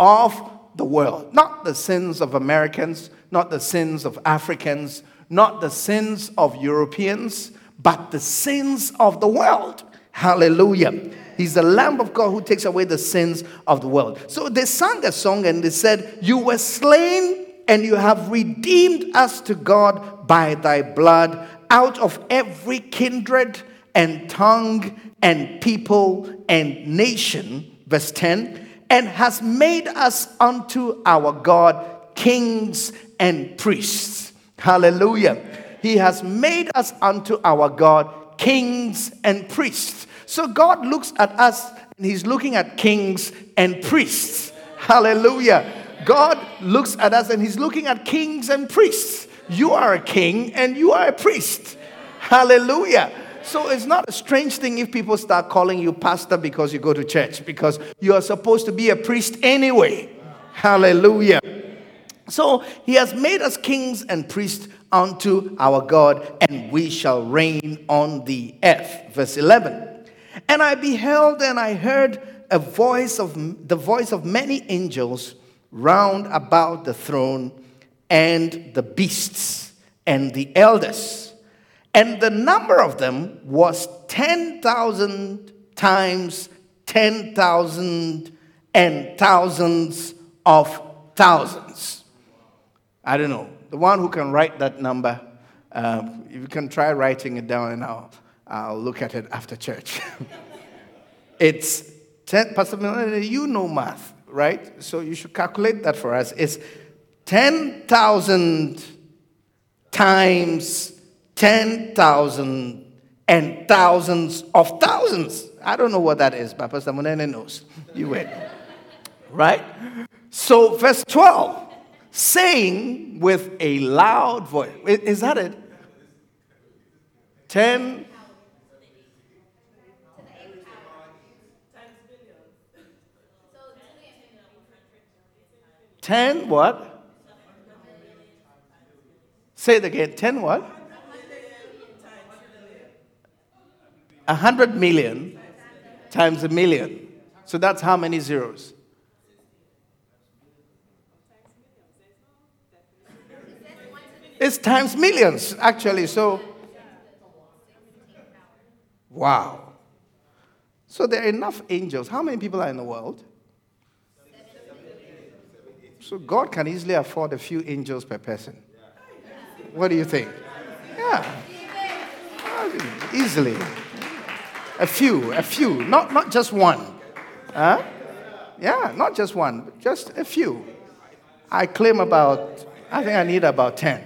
of the world. Not the sins of Americans, not the sins of Africans, not the sins of Europeans, but the sins of the world. Hallelujah. He's the Lamb of God who takes away the sins of the world. So they sang a song and they said, you were slain and you have redeemed us to God by thy blood out of every kindred and tongue and people and nation. Verse ten, and has made us unto our God kings and priests. Hallelujah. He has made us unto our God kings and priests. So God looks at us and he's looking at kings and priests. Hallelujah. God looks at us and he's looking at kings and priests. You are a king and you are a priest. Hallelujah. So it's not a strange thing if people start calling you pastor because you go to church, because you are supposed to be a priest anyway. Hallelujah. So he has made us kings and priests unto our God, and we shall reign on the earth. Verse eleven. And I beheld and I heard a voice of the voice of many angels round about the throne and the beasts and the elders. And the number of them was ten thousand times ten thousand and thousands of thousands. I don't know. The one who can write that number, uh, you can try writing it down and I'll, I'll look at it after church. It's ten, Pastor Miller, you know math, right? So you should calculate that for us. It's ten thousand times ten thousand and thousands of thousands. I don't know what that is, but Pastor Munene knows. You wait. Right? So verse twelve, saying with a loud voice. Is that it? Ten. Ten what? Say it again. Ten what? A hundred million times a million. So that's how many zeros? It's times millions, actually. So, wow. So there are enough angels. How many people are in the world? So God can easily afford a few angels per person. What do you think? Yeah. Easily. A few, a few. Not, not just one. Huh? Yeah, not just one, but just a few. I claim about, I think I need about ten.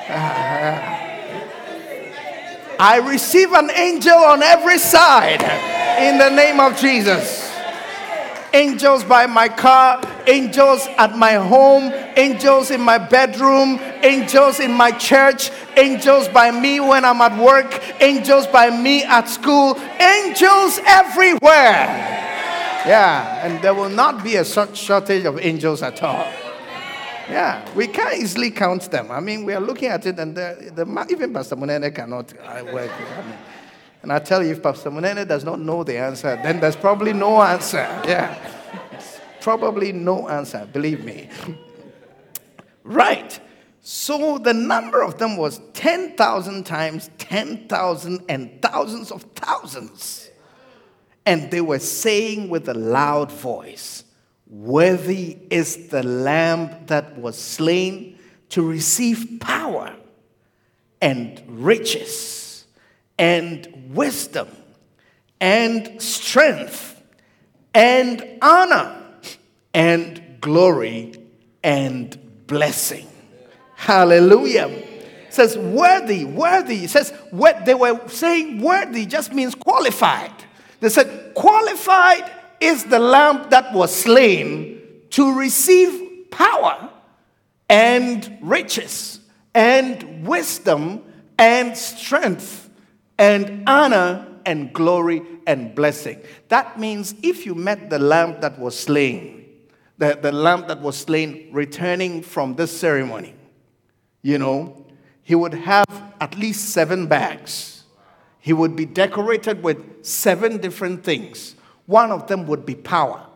I receive an angel on every side in the name of Jesus. Angels by my car, angels at my home, angels in my bedroom, angels in my church, angels by me when I'm at work, angels by me at school, angels everywhere. Yeah, and there will not be a shortage of angels at all. Yeah, we can't easily count them. I mean, we are looking at it, and the, the, even Pastor Munene cannot uh, work. I mean, and I tell you, if Pastor Munene does not know the answer, then there's probably no answer. Yeah, it's probably no answer, believe me. Right. So the number of them was ten thousand times ten thousand and thousands of thousands. And they were saying with a loud voice, worthy is the Lamb that was slain to receive power and riches and wisdom and strength and honor and glory and blessing. Hallelujah. It says worthy, worthy. It says what they were saying worthy just means qualified. They said qualified is the Lamb that was slain to receive power and riches and wisdom and strength and honor and glory and blessing. That means if you met the Lamb that was slain, the, the Lamb that was slain returning from this ceremony, you know, he would have at least seven bags. He would be decorated with seven different things. One of them would be power.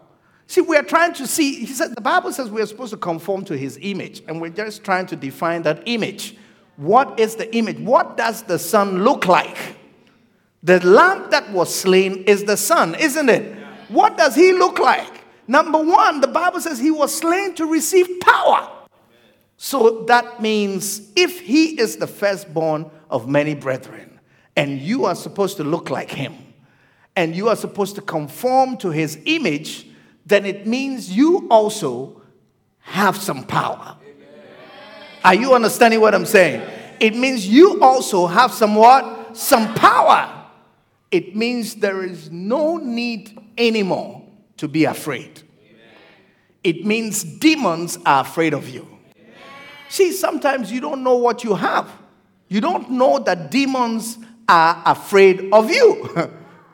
See, we are trying to see, he said, the Bible says we are supposed to conform to his image, and we're just trying to define that image. What is the image? What does the Son look like? The lamb that was slain is the Son, isn't it? What does he look like? Number one, the Bible says he was slain to receive power. So that means if he is the firstborn of many brethren, and you are supposed to look like him, and you are supposed to conform to his image, then it means you also have some power. Are you understanding what I'm saying? It means you also have some what? Some power. It means there is no need anymore to be afraid. It means demons are afraid of you. See, sometimes you don't know what you have. You don't know that demons are afraid of you.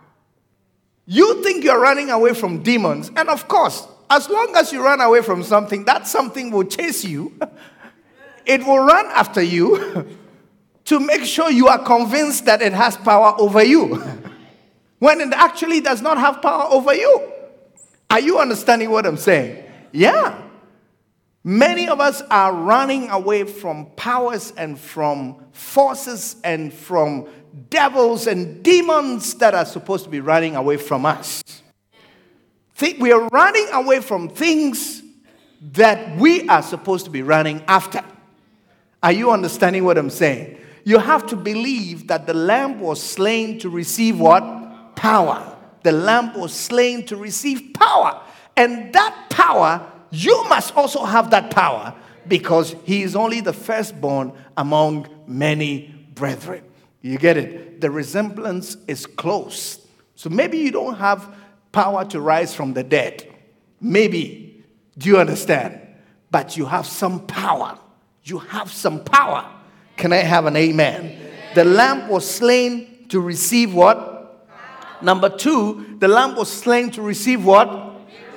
You think you're running away from demons. And of course, as long as you run away from something, that something will chase you. It will run after you to make sure you are convinced that it has power over you, when it actually does not have power over you. Are you understanding what I'm saying? Yeah. Many of us are running away from powers and from forces and from devils and demons that are supposed to be running away from us. Think we are running away from things that we are supposed to be running after. Are you understanding what I'm saying? You have to believe that the lamb was slain to receive what? Power. The lamb was slain to receive power. And that power, you must also have that power, because he is only the firstborn among many brethren. You get it? The resemblance is close. So maybe you don't have power to rise from the dead. Maybe. Do you understand? But you have some power. You have some power. Can I have an amen? Amen. The lamb was slain to receive what? Number two, the lamb was slain to receive what?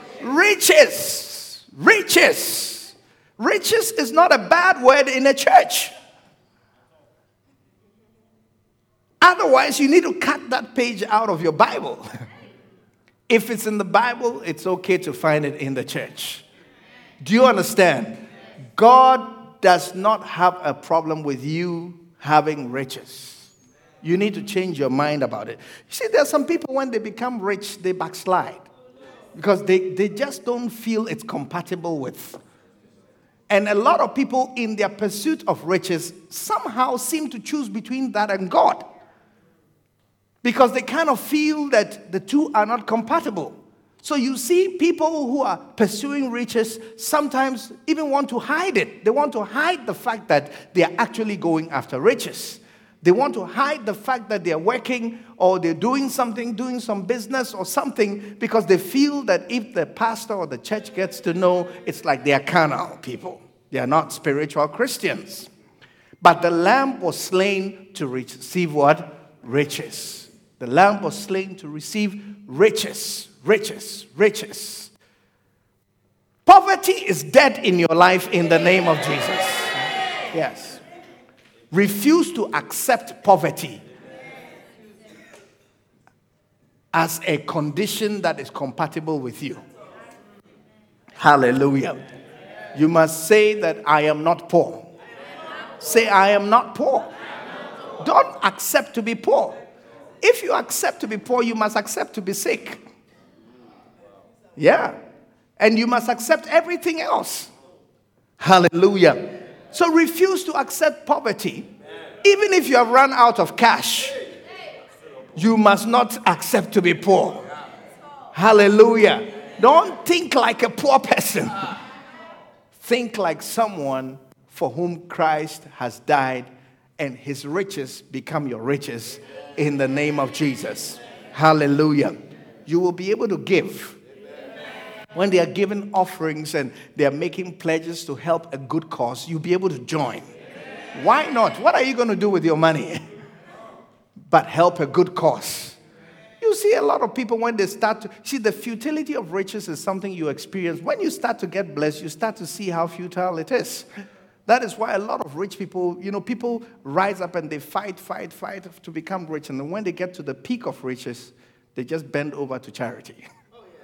Riches. Riches. Riches is not a bad word in a church. Otherwise, you need to cut that page out of your Bible. If it's in the Bible, it's okay to find it in the church. Do you understand? God does not have a problem with you having riches. You need to change your mind about it. You see, there are some people, when they become rich, they backslide. Because they, they just don't feel it's compatible with. And a lot of people, in their pursuit of riches, somehow seem to choose between that and God. Because they kind of feel that the two are not compatible. So you see people who are pursuing riches sometimes even want to hide it. They want to hide the fact that they are actually going after riches. They want to hide the fact that they are working or they're doing something, doing some business or something, because they feel that if the pastor or the church gets to know, it's like they are carnal people. They are not spiritual Christians. But the lamb was slain to receive what? Riches. The lamb was slain to receive riches, riches, riches. Poverty is dead in your life in the name of Jesus. Yes. Refuse to accept poverty as a condition that is compatible with you. Hallelujah. You must say that I am not poor. Say I am not poor. Don't accept to be poor. If you accept to be poor, you must accept to be sick. Yeah. And you must accept everything else. Hallelujah. So refuse to accept poverty. Even if you have run out of cash, you must not accept to be poor. Hallelujah. Don't think like a poor person. Think like someone for whom Christ has died, and his riches become your riches in the name of Jesus. Hallelujah. You will be able to give. When they are giving offerings and they are making pledges to help a good cause, you'll be able to join. Why not? What are you going to do with your money? But help a good cause. You see a lot of people, when they start to see, the futility of riches is something you experience. When you start to get blessed, you start to see how futile it is. That is why a lot of rich people, you know, people rise up and they fight, fight, fight to become rich. And then when they get to the peak of riches, they just bend over to charity.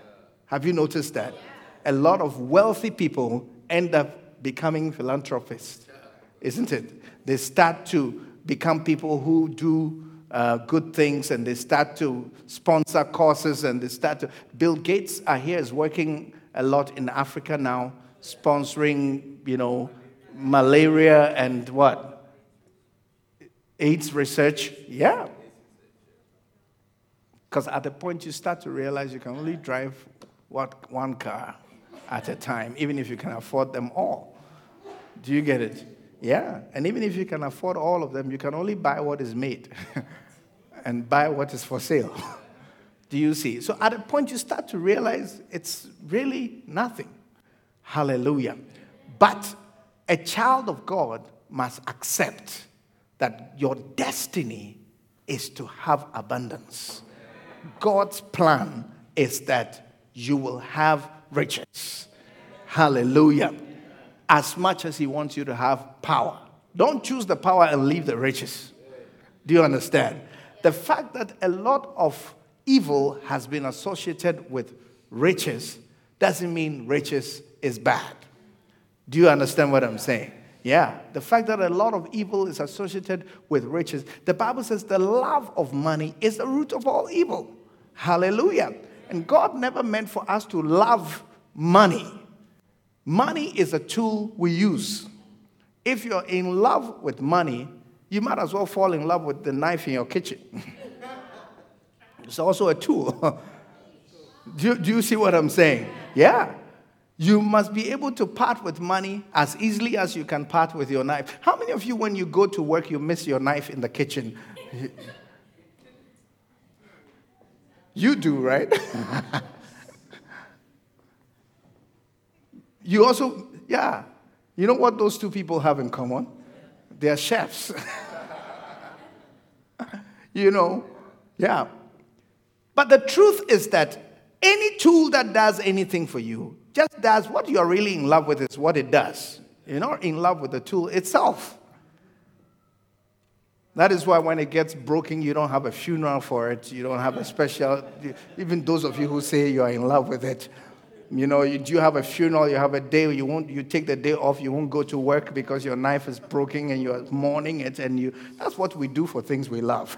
Have you noticed that? A lot of wealthy people end up becoming philanthropists, isn't it? They start to become people who do uh, good things, and they start to sponsor causes, and they start to... Bill Gates are here, is working a lot in Africa now, sponsoring, you know, malaria and what? AIDS research. Yeah. Because at the point you start to realize you can only drive what one car at a time, even if you can afford them all. Do you get it? Yeah. And even if you can afford all of them, you can only buy what is made and buy what is for sale. Do you see? So at a point you start to realize it's really nothing. Hallelujah. But a child of God must accept that your destiny is to have abundance. God's plan is that you will have riches. Hallelujah. As much as he wants you to have power. Don't choose the power and leave the riches. Do you understand? The fact that a lot of evil has been associated with riches doesn't mean riches is bad. Do you understand what I'm saying? Yeah. The fact that a lot of evil is associated with riches. The Bible says the love of money is the root of all evil. Hallelujah. And God never meant for us to love money. Money is a tool we use. If you're in love with money, you might as well fall in love with the knife in your kitchen. It's also a tool. do, you, do you see what I'm saying? Yeah. You must be able to part with money as easily as you can part with your knife. How many of you, when you go to work, you miss your knife in the kitchen? You do, right? You also, yeah. You know what those two people have in common? They are chefs. You know, yeah. But the truth is that any tool that does anything for you just does what you're really in love with is what it does. You're not in love with the tool itself. That is why when it gets broken, you don't have a funeral for it. You don't have a special, even those of you who say you are in love with it. You know, you, you have a funeral, you have a day, you won't, you take the day off, you won't go to work because your knife is broken and you're mourning it. And you, that's what we do for things we love.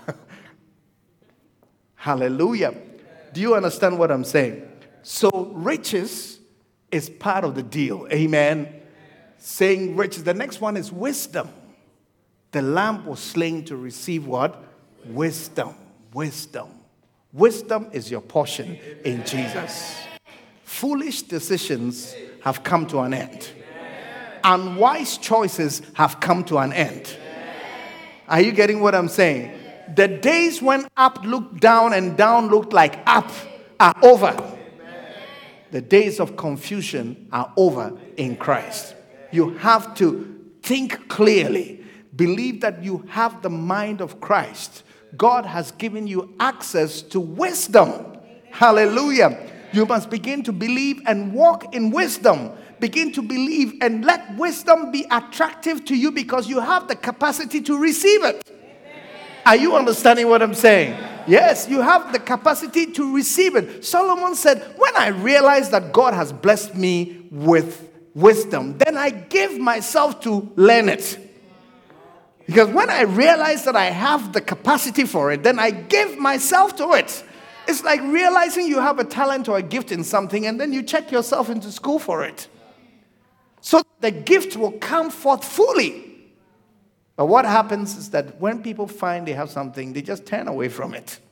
Hallelujah. Do you understand what I'm saying? So riches is part of the deal. Amen. Saying riches. The next one is wisdom. The lamb was slain to receive what? Wisdom. Wisdom. Wisdom is your portion in Jesus. Foolish decisions have come to an end. Unwise choices have come to an end. Are you getting what I'm saying? The days when up looked down and down looked like up are over. The days of confusion are over in Christ. You have to think clearly. Believe that you have the mind of Christ. God has given you access to wisdom. Hallelujah. You must begin to believe and walk in wisdom. Begin to believe and let wisdom be attractive to you because you have the capacity to receive it. Are you understanding what I'm saying? Yes, you have the capacity to receive it. Solomon said, when I realize that God has blessed me with wisdom, then I give myself to learn it. Because when I realize that I have the capacity for it, then I give myself to it. It's like realizing you have a talent or a gift in something and then you check yourself into school for it. So the gift will come forth fully. But what happens is that when people find they have something, they just turn away from it.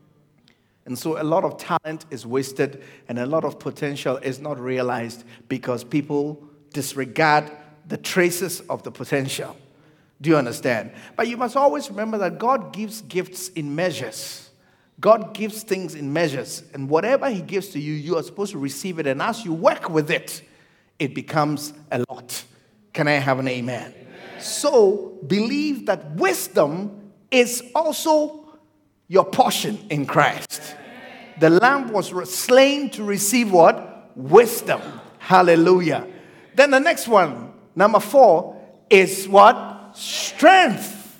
And so a lot of talent is wasted and a lot of potential is not realized because people disregard the traces of the potential. Do you understand? But you must always remember that God gives gifts in measures. God gives things in measures. And whatever he gives to you, you are supposed to receive it. And as you work with it, it becomes a lot. Can I have an amen? Amen. So believe that wisdom is also your portion in Christ. Amen. The lamb was slain to receive what? Wisdom. Hallelujah. Then the next one, number four, is what? Strength.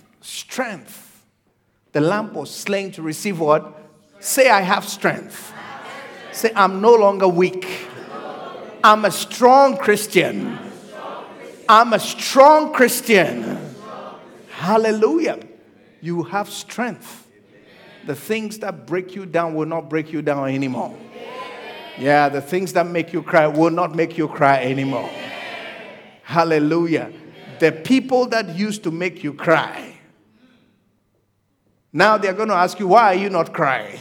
Strength. The lamb was slain to receive what? Say, I have strength. Say, I'm no longer weak. I'm a strong Christian. I'm a strong Christian. Hallelujah. You have strength. The things that break you down will not break you down anymore. Yeah, the things that make you cry will not make you cry anymore. Hallelujah. The people that used to make you cry, now they're going to ask you, why are you not crying?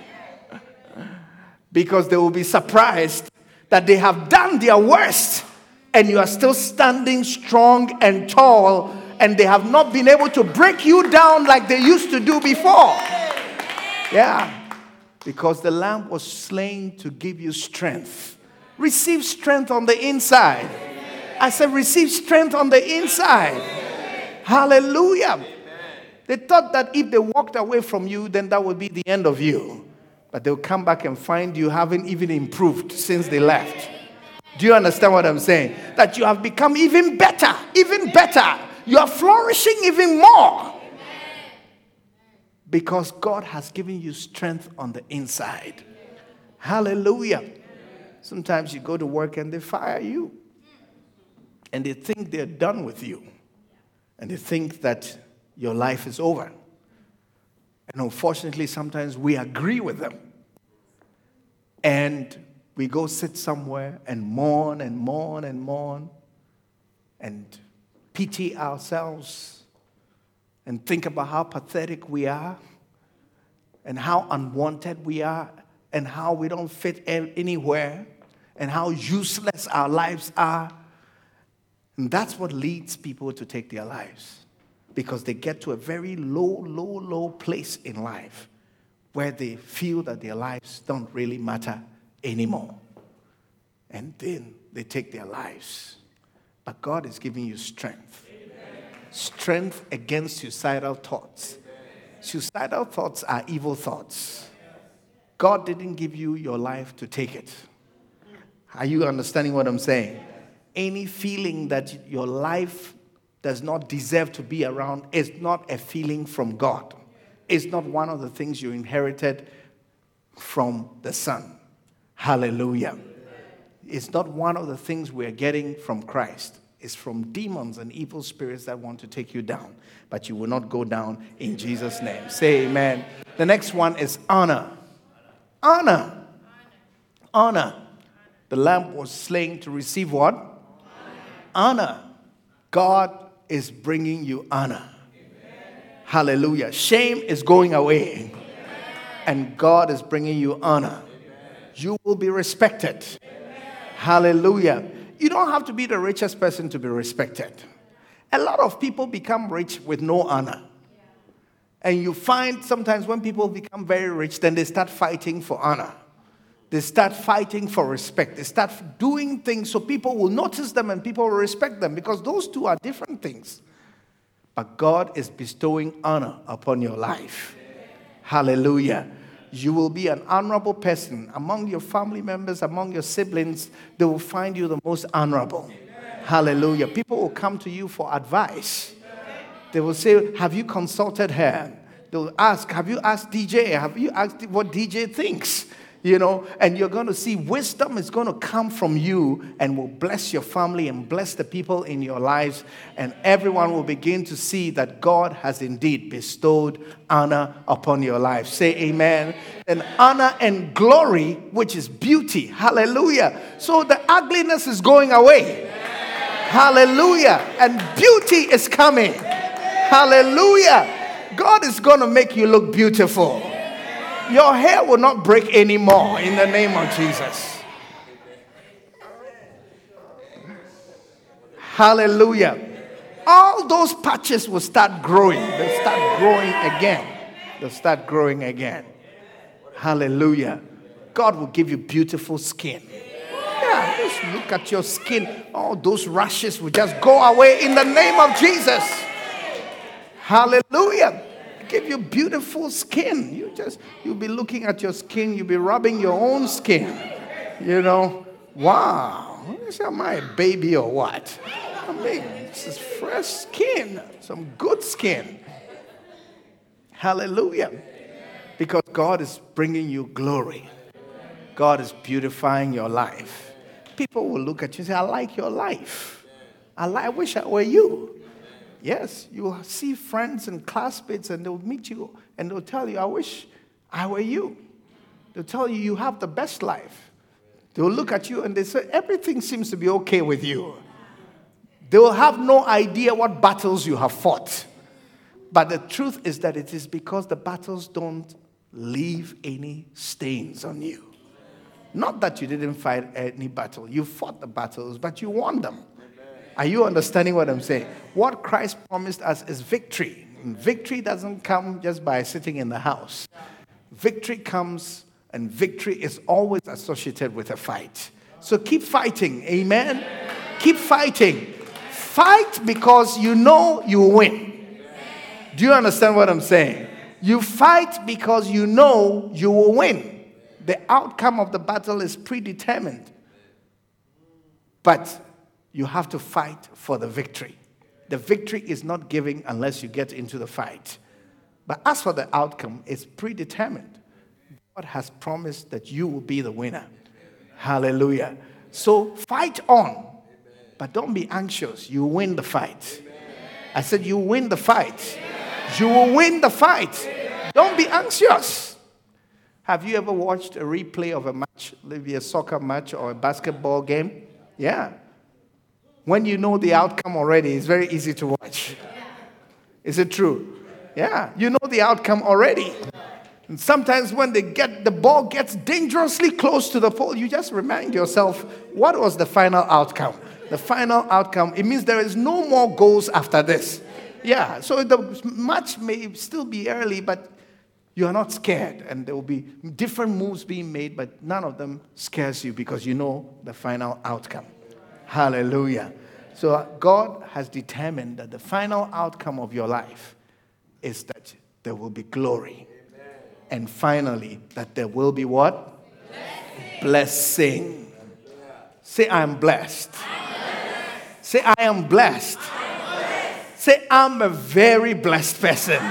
Because they will be surprised that they have done their worst and you are still standing strong and tall, and they have not been able to break you down like they used to do before. Yeah. Because the Lamb was slain to give you strength. Receive strength on the inside. I said, receive strength on the inside. Hallelujah. They thought that if they walked away from you, then that would be the end of you. But they'll come back and find you haven't even improved since they left. Do you understand what I'm saying? That you have become even better, even better. You are flourishing even more. Because God has given you strength on the inside. Hallelujah. Sometimes you go to work and they fire you. And they think they're done with you. And they think that your life is over. And unfortunately, sometimes we agree with them. And we go sit somewhere and mourn and mourn and mourn. And pity ourselves. And think about how pathetic we are. And how unwanted we are. And how we don't fit anywhere. And how useless our lives are. And that's what leads people to take their lives. Because they get to a very low, low, low place in life where they feel that their lives don't really matter anymore. And then they take their lives. But God is giving you strength. Amen. Strength against suicidal thoughts. Amen. Suicidal thoughts are evil thoughts. God didn't give you your life to take it. Are you understanding what I'm saying? Any feeling that your life does not deserve to be around is not a feeling from God. It's not one of the things you inherited from the Son. Hallelujah. It's not one of the things we're getting from Christ. It's from demons and evil spirits that want to take you down. But you will not go down in Jesus' name. Say amen. The next one is honor. Honor. Honor. The Lamb was slain to receive what? Honor. God is bringing you honor. Amen. Hallelujah. Shame is going away. Amen. And God is bringing you honor. Amen. You will be respected. Amen. Hallelujah. You don't have to be the richest person to be respected. A lot of people become rich with no honor. And you find sometimes when people become very rich, then they start fighting for honor. They start fighting for respect. They start doing things so people will notice them and people will respect them, because those two are different things. But God is bestowing honor upon your life. Hallelujah. You will be an honorable person. Among your family members, among your siblings, they will find you the most honorable. Hallelujah. People will come to you for advice. They will say, have you consulted her? They will ask, have you asked D J? Have you asked what D J thinks? You know, and you're going to see wisdom is going to come from you and will bless your family and bless the people in your lives. And everyone will begin to see that God has indeed bestowed honor upon your life. Say amen. And honor and glory, which is beauty. Hallelujah. So the ugliness is going away. Hallelujah. And beauty is coming. Hallelujah. God is going to make you look beautiful. Your hair will not break anymore in the name of Jesus. Hallelujah. All those patches will start growing. They'll start growing again. They'll start growing again. Hallelujah. God will give you beautiful skin. Yeah, just look at your skin. All those rashes will just go away in the name of Jesus. Hallelujah. Give you beautiful skin. You just, you'll be looking at your skin. You'll be rubbing your own skin. You know, wow. Am I a baby or what? I mean, this is fresh skin. Some good skin. Hallelujah. Because God is bringing you glory. God is beautifying your life. People will look at you and say, I like your life. I, li- I wish I were you. Yes, you will see friends and classmates and they'll meet you and they'll tell you, I wish I were you. They'll tell you you have the best life. They'll look at you and they say, everything seems to be okay with you. They will have no idea what battles you have fought. But the truth is that it is because the battles don't leave any stains on you. Not that you didn't fight any battle. You fought the battles, but you won them. Are you understanding what I'm saying? What Christ promised us is victory. And victory doesn't come just by sitting in the house. Victory comes, and victory is always associated with a fight. So keep fighting. Amen? Keep fighting. Fight because you know you will win. Do you understand what I'm saying? You fight because you know you will win. The outcome of the battle is predetermined. But you have to fight for the victory. The victory is not given unless you get into the fight. But as for the outcome, it's predetermined. God has promised that you will be the winner. Hallelujah. So fight on. But don't be anxious. You win the fight. I said you win the fight. You will win the fight. Don't be anxious. Have you ever watched a replay of a match, maybe a soccer match or a basketball game? Yeah. When you know the outcome already, it's very easy to watch. Is it true? Yeah. You know the outcome already. And sometimes when they get the ball gets dangerously close to the pole, you just remind yourself, what was the final outcome? The final outcome, it means there is no more goals after this. Yeah. So the match may still be early, but you are not scared, and there will be different moves being made, but none of them scares you because you know the final outcome. Hallelujah. So God has determined that the final outcome of your life is that there will be glory. Amen. And finally, that there will be what? Blessing. Blessing. Yeah. Say, I am blessed. I'm blessed. Say, I am blessed. I'm blessed. Say, I'm a very blessed person.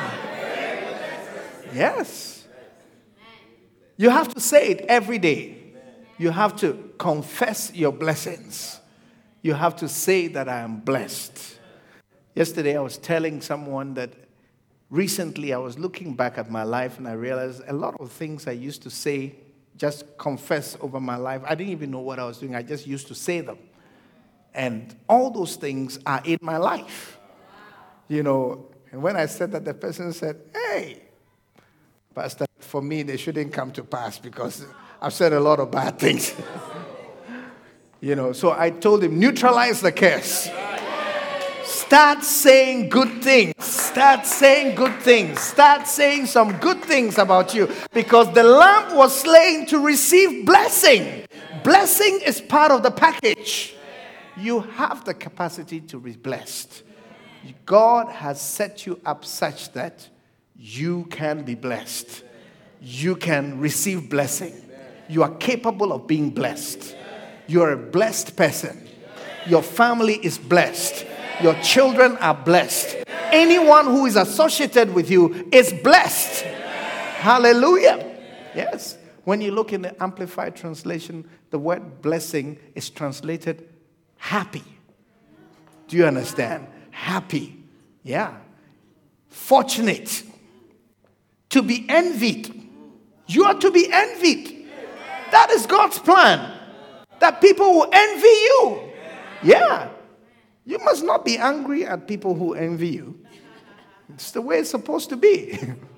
Yes. You have to say it every day. You have to confess your blessings. You have to say that I am blessed. Yesterday I was telling someone that recently I was looking back at my life and I realized a lot of things I used to say, just confess over my life. I didn't even know what I was doing. I just used to say them. And all those things are in my life. You know, and when I said that, the person said, hey, Pastor, for me, they shouldn't come to pass because I've said a lot of bad things. You know, so I told him, neutralize the curse. Start saying good things. Start saying good things. Start saying some good things about you because the lamb was slain to receive blessing. Blessing is part of the package. You have the capacity to be blessed. God has set you up such that you can be blessed. You can receive blessing. You are capable of being blessed. You are a blessed person. Your family is blessed. Your children are blessed. Anyone who is associated with you is blessed. Hallelujah. Yes. When you look in the Amplified translation, the word blessing is translated happy. Do you understand? Happy. Yeah. Fortunate. To be envied. You are to be envied. That is God's plan. That people will envy you. Yeah. You must not be angry at people who envy you. It's the way it's supposed to be.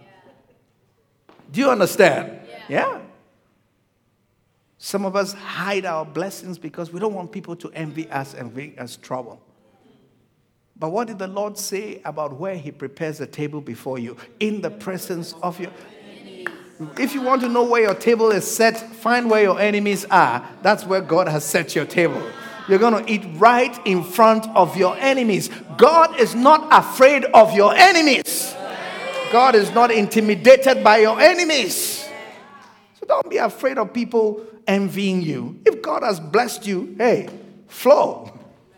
Do you understand? Yeah. Some of us hide our blessings because we don't want people to envy us and bring us trouble. But what did the Lord say about where he prepares a table before you? In the presence of your... If you want to know where your table is set, find where your enemies are. That's where God has set your table. You're going to eat right in front of your enemies. God is not afraid of your enemies. God is not intimidated by your enemies. So don't be afraid of people envying you. If God has blessed you, hey, flow.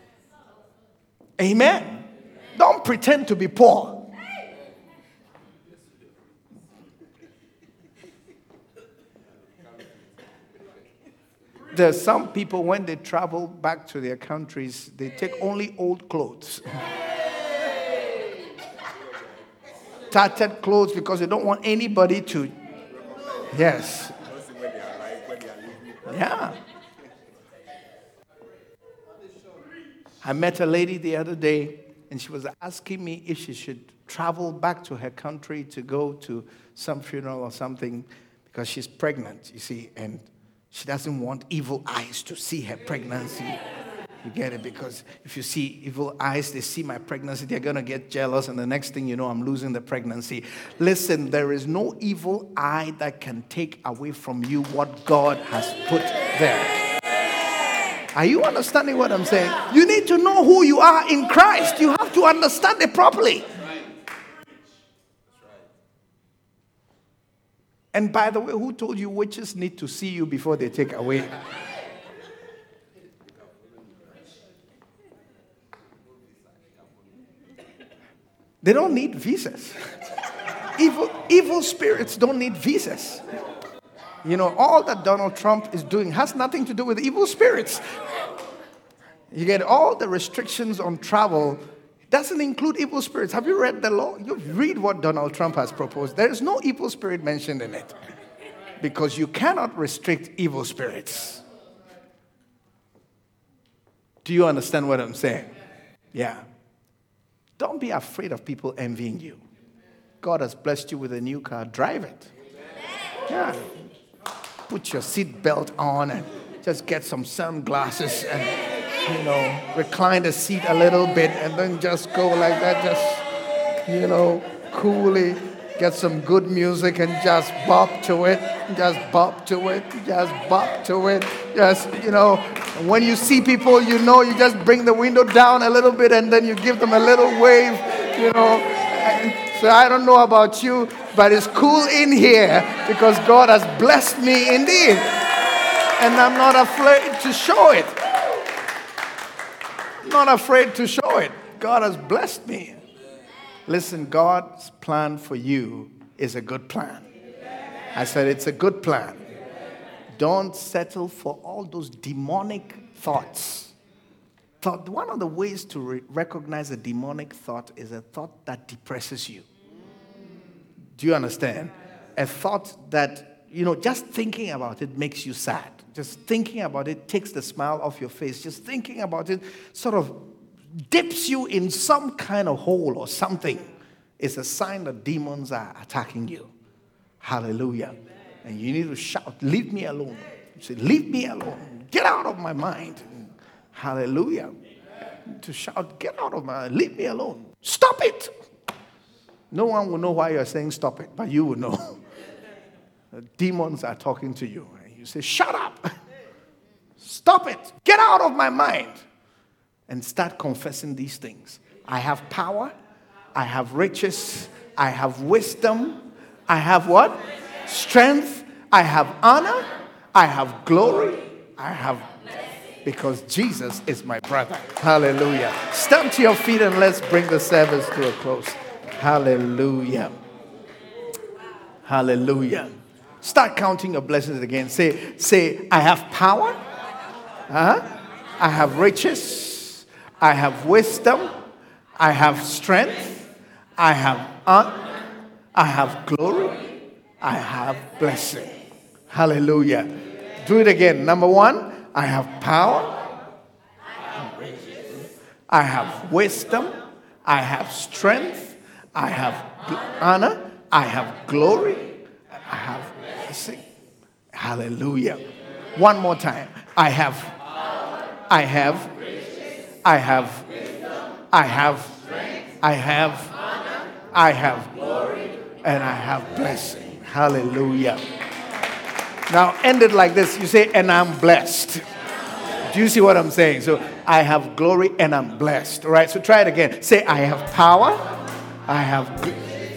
Amen. Don't pretend to be poor. There's some people, when they travel back to their countries, they take only old clothes. Tattered clothes, because they don't want anybody to. Yes. Yeah. I met a lady the other day, and she was asking me if she should travel back to her country to go to some funeral or something, because she's pregnant, you see, and she doesn't want evil eyes to see her pregnancy. You get it? Because if you see evil eyes, they see my pregnancy, they're going to get jealous, and the next thing you know, I'm losing the pregnancy. Listen, there is no evil eye that can take away from you what God has put there. Are you understanding what I'm saying? You need to know who you are in Christ. You have to understand it properly. And by the way, who told you witches need to see you before they take away? They don't need visas. Evil, evil spirits don't need visas. You know, all that Donald Trump is doing has nothing to do with evil spirits. You get all the restrictions on travel. It doesn't include evil spirits. Have you read the law? You read what Donald Trump has proposed. There is no evil spirit mentioned in it. Because you cannot restrict evil spirits. Do you understand what I'm saying? Yeah. Don't be afraid of people envying you. God has blessed you with a new car. Drive it. Yeah. Put your seat belt on and just get some sunglasses and, you know, recline the seat a little bit and then just go like that. Just, you know, coolly get some good music and just bop to it. Just bop to it. Just bop to it. Just, you know, when you see people, you know, you just bring the window down a little bit and then you give them a little wave, you know. So I don't know about you, but it's cool in here because God has blessed me indeed. And I'm not afraid to show it. I'm not afraid to show it. God has blessed me. Listen, God's plan for you is a good plan. I said it's a good plan. Don't settle for all those demonic thoughts. Thought, one of the ways to re- recognize a demonic thought is a thought that depresses you. Do you understand? A thought that, you know, just thinking about it makes you sad. Just thinking about it takes the smile off your face. Just thinking about it sort of dips you in some kind of hole or something. It's a sign that demons are attacking you. Hallelujah. And you need to shout, leave me alone. You say, leave me alone. Get out of my mind. Hallelujah. To shout, get out of my, leave me alone. Stop it. No one will know why you're saying stop it, but you will know. The demons are talking to you. And you say, shut up. Stop it. Get out of my mind. And start confessing these things. I have power. I have riches. I have wisdom. I have what? Strength. I have honor. I have glory. I have, because Jesus is my brother. Hallelujah. Stand to your feet and let's bring the service to a close. Hallelujah. Hallelujah. Start counting your blessings again. Say, say, I have power. Huh? I have riches. I have wisdom. I have strength. I have honor. I have glory. I have blessing. Hallelujah. Do it again. Number one, I have power. I have wisdom. I have strength. I have honor. I have glory. I have blessing. Hallelujah. One more time. I have. I have. I have. I have. I have. I have. And I have blessing. Hallelujah. Now end it like this. You say, and I'm blessed. Do you see what I'm saying? So I have glory and I'm blessed. All right. So try it again. Say, I have power. I have. Gl-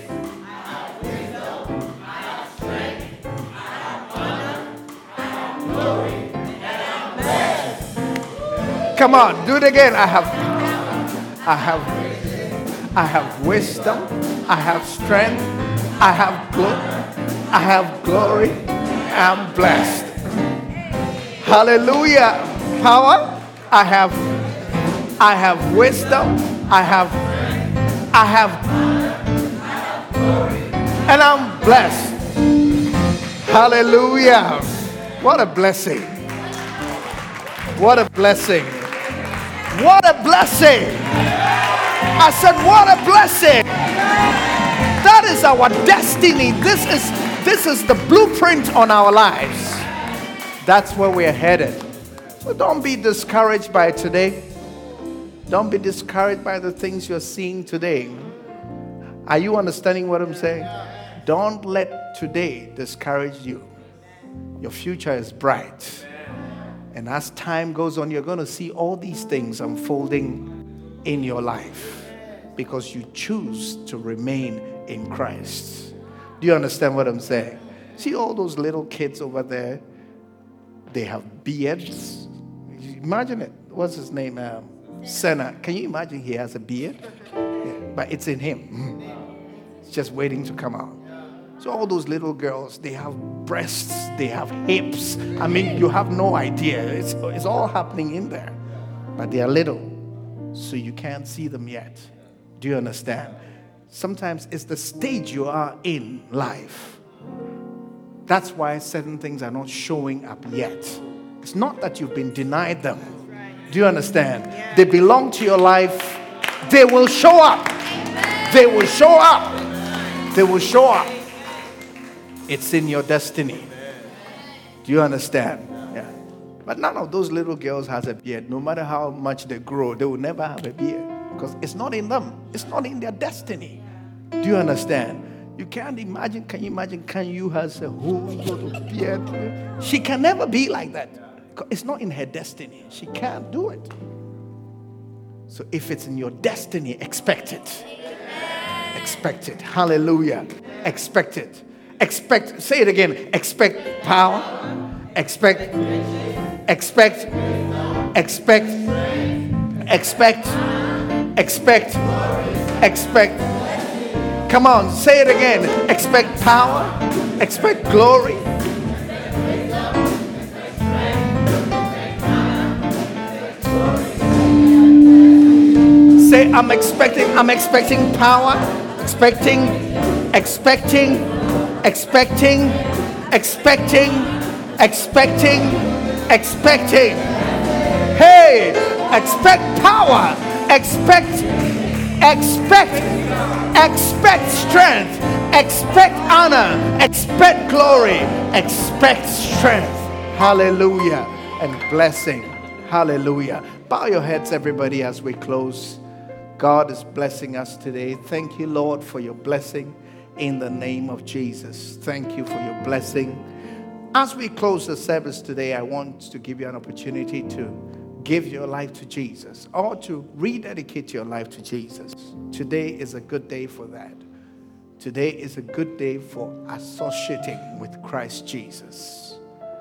Come on, do it again. I have, I have, I have wisdom. I have strength. I have glory. I have glory. I'm blessed. Hallelujah. Power. I have I have wisdom. I have I have and I'm blessed. Hallelujah. What a blessing. What a blessing. What a blessing. I said, what a blessing. That is our destiny. This is this is the blueprint on our lives. That's where we're headed. So don't be discouraged by today. Don't be discouraged by the things you're seeing today. Are you understanding what I'm saying? Don't let today discourage you. Your future is bright. And as time goes on, you're going to see all these things unfolding in your life because you choose to remain in Christ. Do you understand what I'm saying? See all those little kids over there? They have beards. Imagine it. What's his name? Um, Senna. Can you imagine he has a beard? Yeah, but it's in him. It's just waiting to come out. So all those little girls, they have breasts, they have hips. I mean, you have no idea. It's, it's all happening in there. But they are little, so you can't see them yet. Do you understand? Sometimes it's the stage you are in life. That's why certain things are not showing up yet. It's not that you've been denied them. Do you understand? They belong to your life. They will show up. They will show up. They will show up. It's in your destiny. Do you understand? Yeah. But none of those little girls has a beard. No matter how much they grow, they will never have a beard. Because it's not in them. It's not in their destiny. Do you understand? You can't imagine, can you imagine, can you has a whole lot of beard? She can never be like that. It's not in her destiny. She can't do it. So if it's in your destiny, expect it. Expect it. Hallelujah. Expect it. Expect, say it again. Expect power. Expect, expect, expect, expect, expect, expect. Come on, say it again. Expect power. Expect glory. Say, I'm expecting, I'm expecting power. Expecting, expecting, expecting, expecting, expecting, expecting. Hey, expect power. Expect, expect, expect strength. Expect honor. Expect glory. Expect strength. Hallelujah. And blessing. Hallelujah. Bow your heads, everybody, as we close. God is blessing us today. Thank you, Lord, for your blessing in the name of Jesus. Thank you for your blessing. As we close the service today, I want to give you an opportunity to give your life to Jesus or to rededicate your life to Jesus. Today is a good day for that. Today is a good day for associating with Christ Jesus.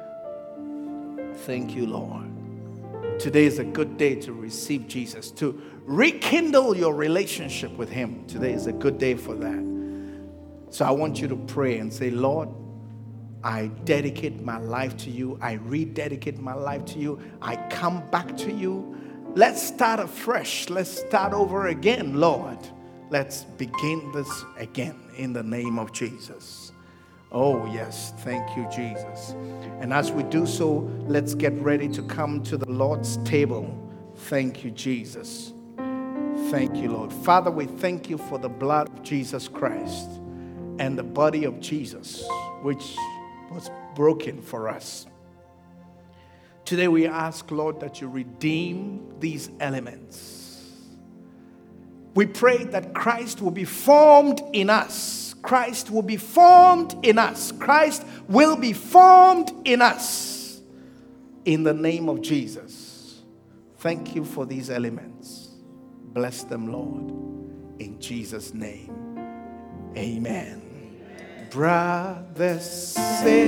Thank you, Lord. Today is a good day to receive Jesus, to rekindle your relationship with Him. Today is a good day for that. So I want you to pray and say, Lord, I dedicate my life to you. I rededicate my life to you. I come back to you. Let's start afresh. Let's start over again, Lord. Let's begin this again in the name of Jesus. Oh, yes. Thank you, Jesus. And as we do so, let's get ready to come to the Lord's table. Thank you, Jesus. Thank you, Lord. Father, we thank you for the blood of Jesus Christ and the body of Jesus, which was broken for us. Today we ask, Lord, that you redeem these elements. We pray that Christ will be formed in us. Christ will be formed in us. Christ will be formed in us. In the name of Jesus. Thank you for these elements. Bless them, Lord. In Jesus' name. Amen. Brothers, say